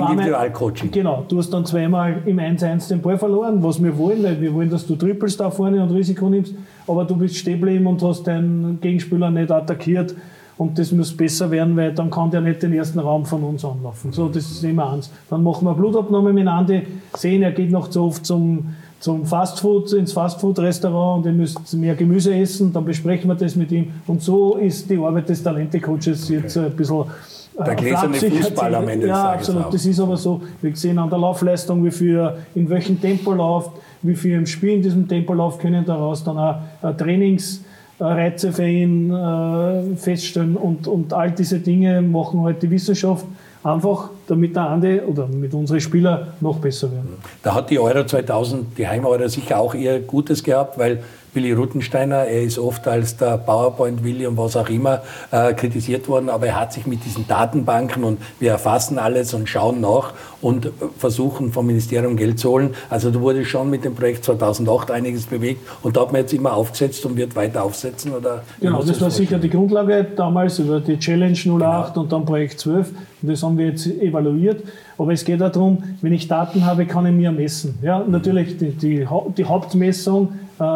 du hast dann zweimal im 1-1 den Ball verloren, was wir wollen, weil wir wollen, dass du trippelst da vorne und Risiko nimmst, aber du bist stehen geblieben und hast deinen Gegenspieler nicht attackiert und das muss besser werden, weil dann kann der nicht den ersten Raum von uns anlaufen. So, das ist immer eins. Dann machen wir Blutabnahme mit Andi, sehen, er geht noch zu oft zum Fastfood, ins Fastfood-Restaurant und ihr müsst mehr Gemüse essen, dann besprechen wir das mit ihm und so ist die Arbeit des Talente-Coaches jetzt ein bisschen
der gläserne Fußball am Ende des Tages.
Ja, absolut. Auch. Das ist aber so. Wir sehen an der Laufleistung, wie viel in welchem Tempo läuft, wie viel im Spiel in diesem Tempo läuft, können daraus dann auch Trainingsreize für ihn feststellen und all diese Dinge machen halt die Wissenschaft. einfach damit der Andi oder mit unseren Spielern noch besser werden.
Da hat die Euro 2000, die Heim-Euro sicher auch eher Gutes gehabt, weil Willi Ruttensteiner, er ist oft als der PowerPoint-Willi und was auch immer kritisiert worden, aber er hat sich mit diesen Datenbanken und wir erfassen alles und schauen nach und versuchen vom Ministerium Geld zu holen. Also da wurde schon mit dem Projekt 2008 einiges bewegt und da hat man jetzt immer aufgesetzt und wird weiter aufsetzen. Oder
genau, das war sicher die Grundlage damals über die Challenge 08 und dann Projekt 12. Und das haben wir jetzt evaluiert. Aber es geht auch darum, wenn ich Daten habe, kann ich mir messen. Ja, natürlich die Hauptmessung,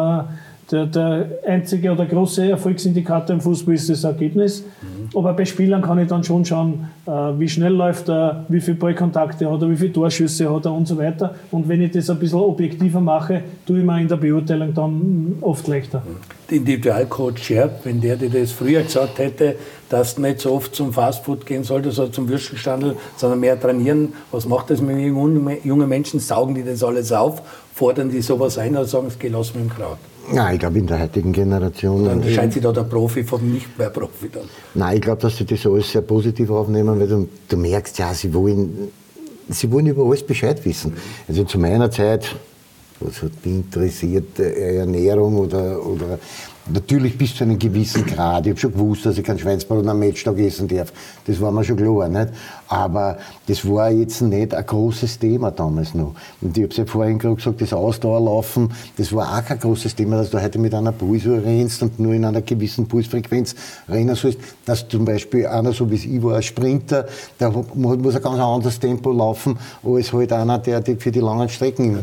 der einzige oder große Erfolgsindikator im Fußball ist das Ergebnis. Aber bei Spielern kann ich dann schon schauen, wie schnell läuft er, wie viele Ballkontakte hat er, wie viele Torschüsse hat er und so weiter. Und wenn ich das ein bisschen objektiver mache, tue ich mir in der Beurteilung dann oft leichter.
Der Individualcoach Scherb, wenn der dir das früher gesagt hätte, dass du nicht so oft zum Fastfood gehen solltest oder zum Würstelstandl, sondern mehr trainieren, was macht das mit jungen Menschen? Saugen die das alles auf? Fordern die sowas ein oder sagen, geh, lass mich im Kraut?
Nein, ich glaube, in der heutigen Generation...
Dann scheint sich da der Profi vom Nicht-mehr-Profi dann.
Nein, ich glaube, dass sie das alles sehr positiv aufnehmen, weil du merkst, ja, sie wollen über alles Bescheid wissen. Also zu meiner Zeit, was hat mich interessiert, Ernährung oder natürlich bis zu einem gewissen Grad. Ich habe schon gewusst, dass ich keinen Schweinsbraten oder einen Matchtag essen darf. Das war mir schon klar, nicht? Aber das war jetzt nicht ein großes Thema damals noch. Und ich habe es ja vorhin gerade gesagt, das Ausdauerlaufen, das war auch kein großes Thema, dass du heute mit einer Pulsuhr rennst und nur in einer gewissen Pulsfrequenz rennen sollst. Dass zum Beispiel einer, so wie ich war, ein Sprinter, der muss ein ganz anderes Tempo laufen, als halt einer, der für die langen Strecken,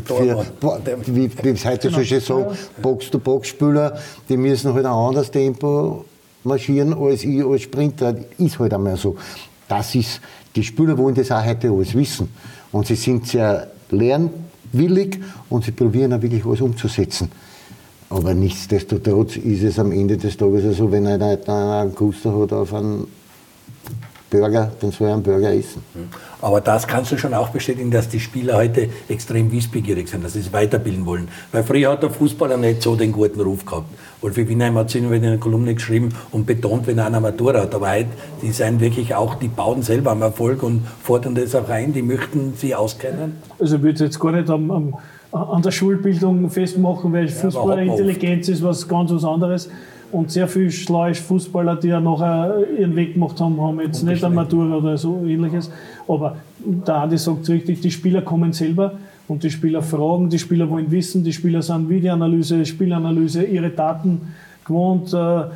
wie es heute so schön sagt, Box-to-Box-Spieler, die müssen halt ein anderes Tempo marschieren als ich als Sprinter. Ist halt einmal so. Das ist, die Spieler wollen das auch heute alles wissen. Und sie sind sehr lernwillig und sie probieren auch wirklich alles umzusetzen. Aber nichtsdestotrotz ist es am Ende des Tages so, wenn einer einen Gusto hat auf einen Burger, dann soll er einen Burger essen.
Aber das kannst du schon auch bestätigen, dass die Spieler heute extrem wissbegierig sind, dass sie sich weiterbilden wollen. Weil früher hat der Fußballer nicht so den guten Ruf gehabt. Wolfi Winheim hat es in einer Kolumne geschrieben und betont, wenn er eine Matura hat. Aber heute, die sind wirklich auch, die bauen selber am Erfolg und fordern das auch ein, die möchten sie auskennen.
Also ich würde jetzt gar nicht an der Schulbildung festmachen, weil Fußballerintelligenz ist was ganz was anderes. Und sehr viele schlaue Fußballer, die ja nachher ihren Weg gemacht haben, haben jetzt nicht eine Matura oder so ähnliches. Aber der Andi sagt es richtig, die Spieler kommen selber und die Spieler fragen, die Spieler wollen wissen, die Spieler sind Videoanalyse, Spielanalyse, ihre Daten gewohnt.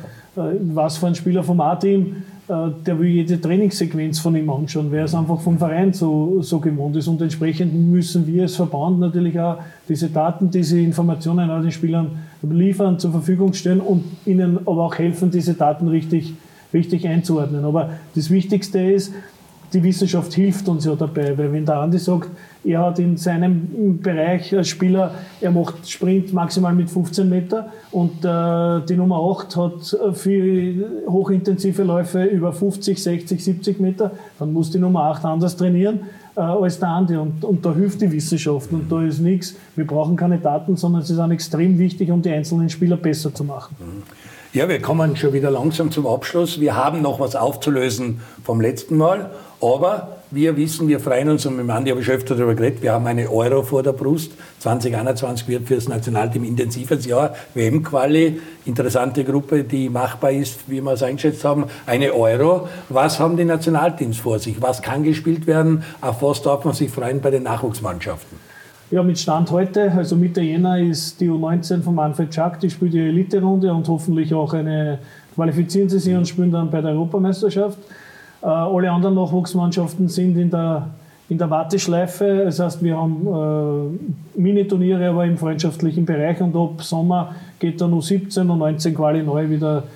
Was für ein Spieler vom A-Team, der will jede Trainingssequenz von ihm anschauen, weil er es einfach vom Verein so gewohnt ist. Und entsprechend müssen wir als Verband natürlich auch diese Daten, diese Informationen an den Spielern liefern, zur Verfügung stellen und ihnen aber auch helfen, diese Daten richtig einzuordnen. Aber das Wichtigste ist, die Wissenschaft hilft uns ja dabei, weil wenn der Andi sagt, er hat in seinem Bereich als Spieler, er macht Sprint maximal mit 15 Meter und die Nummer 8 hat viel hochintensive Läufe über 50, 60, 70 Meter, dann muss die Nummer 8 anders trainieren als der Andi und da hilft die Wissenschaft und da ist nichts, wir brauchen keine Daten, sondern sie sind extrem wichtig, um die einzelnen Spieler besser zu machen.
Ja, wir kommen schon wieder langsam zum Abschluss. Wir haben noch was aufzulösen vom letzten Mal, aber wir wissen, wir freuen uns, und mit Andi habe ich schon öfter darüber geredet, wir haben eine Euro vor der Brust. 2021 wird für das Nationalteam intensives Jahr, WM-Quali, interessante Gruppe, die machbar ist, wie wir es eingeschätzt haben, eine Euro. Was haben die Nationalteams vor sich? Was kann gespielt werden? Auf was darf man sich freuen bei den Nachwuchsmannschaften?
Ja, mit Stand heute, also Mitte Jänner, ist die U19 von Manfred Schack, die spielt die Elite-Runde und hoffentlich auch qualifizieren sie sich und spielen dann bei der Europameisterschaft. Alle anderen Nachwuchsmannschaften sind in der Warteschleife. Das heißt, wir haben Mini-Turniere, aber im freundschaftlichen Bereich und ab Sommer geht dann U17 und 19 Quali neu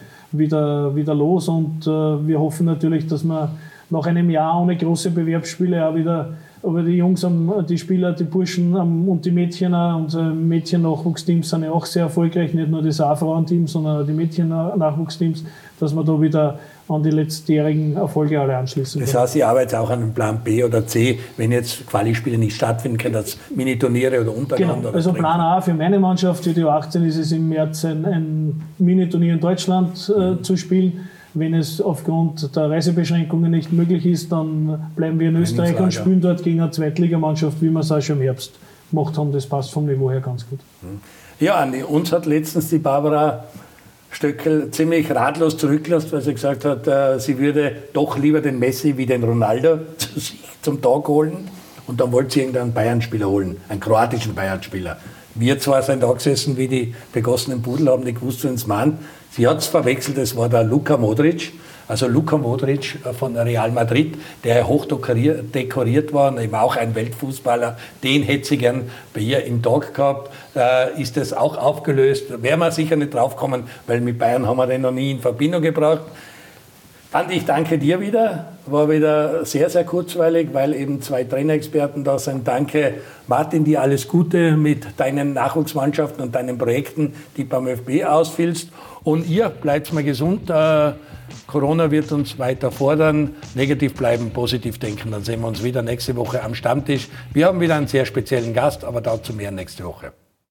wieder los und wir hoffen natürlich, dass wir nach einem Jahr ohne große Bewerbsspiele auch wieder, aber die Jungs, die Spieler, die Burschen und die Mädchen, unsere Mädchen-Nachwuchsteams sind ja auch sehr erfolgreich, nicht nur das A-Frauenteam, sondern auch die Mädchen-Nachwuchsteams, dass wir da wieder an die letztjährigen Erfolge alle anschließen können.
Das heißt, ihr arbeitet auch an einem Plan B oder C, wenn jetzt Quali-Spiele nicht stattfinden können, dass Mini-Turniere oder untereinander?
Genau, also Plan A für meine Mannschaft, für die U18 ist es im März ein Mini-Turnier in Deutschland zu spielen. Wenn es aufgrund der Reisebeschränkungen nicht möglich ist, dann bleiben wir in Österreich und spielen dort gegen eine Zweitligamannschaft, wie wir es auch schon im Herbst gemacht haben. Das passt vom Niveau her ganz gut.
Ja, Andi, uns hat letztens die Barbara Stöckel ziemlich ratlos zurückgelassen, weil sie gesagt hat, sie würde doch lieber den Messi wie den Ronaldo zu sich zum Tag holen. Und dann wollte sie irgendeinen Bayern-Spieler holen, einen kroatischen Bayern-Spieler. Wir zwar sind da gesessen wie die begossenen Pudel, haben nicht gewusst, wen es meint. Sie hat es verwechselt, das war der Luka Modric. Also Luka Modric von Real Madrid, der hoch dekoriert war, und eben auch ein Weltfußballer, den hätte sie gern bei ihr im Tag gehabt. Ist das auch aufgelöst? Werden wir sicher nicht drauf kommen, weil mit Bayern haben wir den noch nie in Verbindung gebracht. Andi, ich danke dir wieder. War wieder sehr, sehr kurzweilig, weil eben 2 Trainerexperten da sind. Danke Martin, dir alles Gute mit deinen Nachwuchsmannschaften und deinen Projekten, die beim ÖFB ausfüllst. Und ihr bleibt mal gesund. Corona wird uns weiter fordern. Negativ bleiben, positiv denken. Dann sehen wir uns wieder nächste Woche am Stammtisch. Wir haben wieder einen sehr speziellen Gast, aber dazu mehr nächste Woche.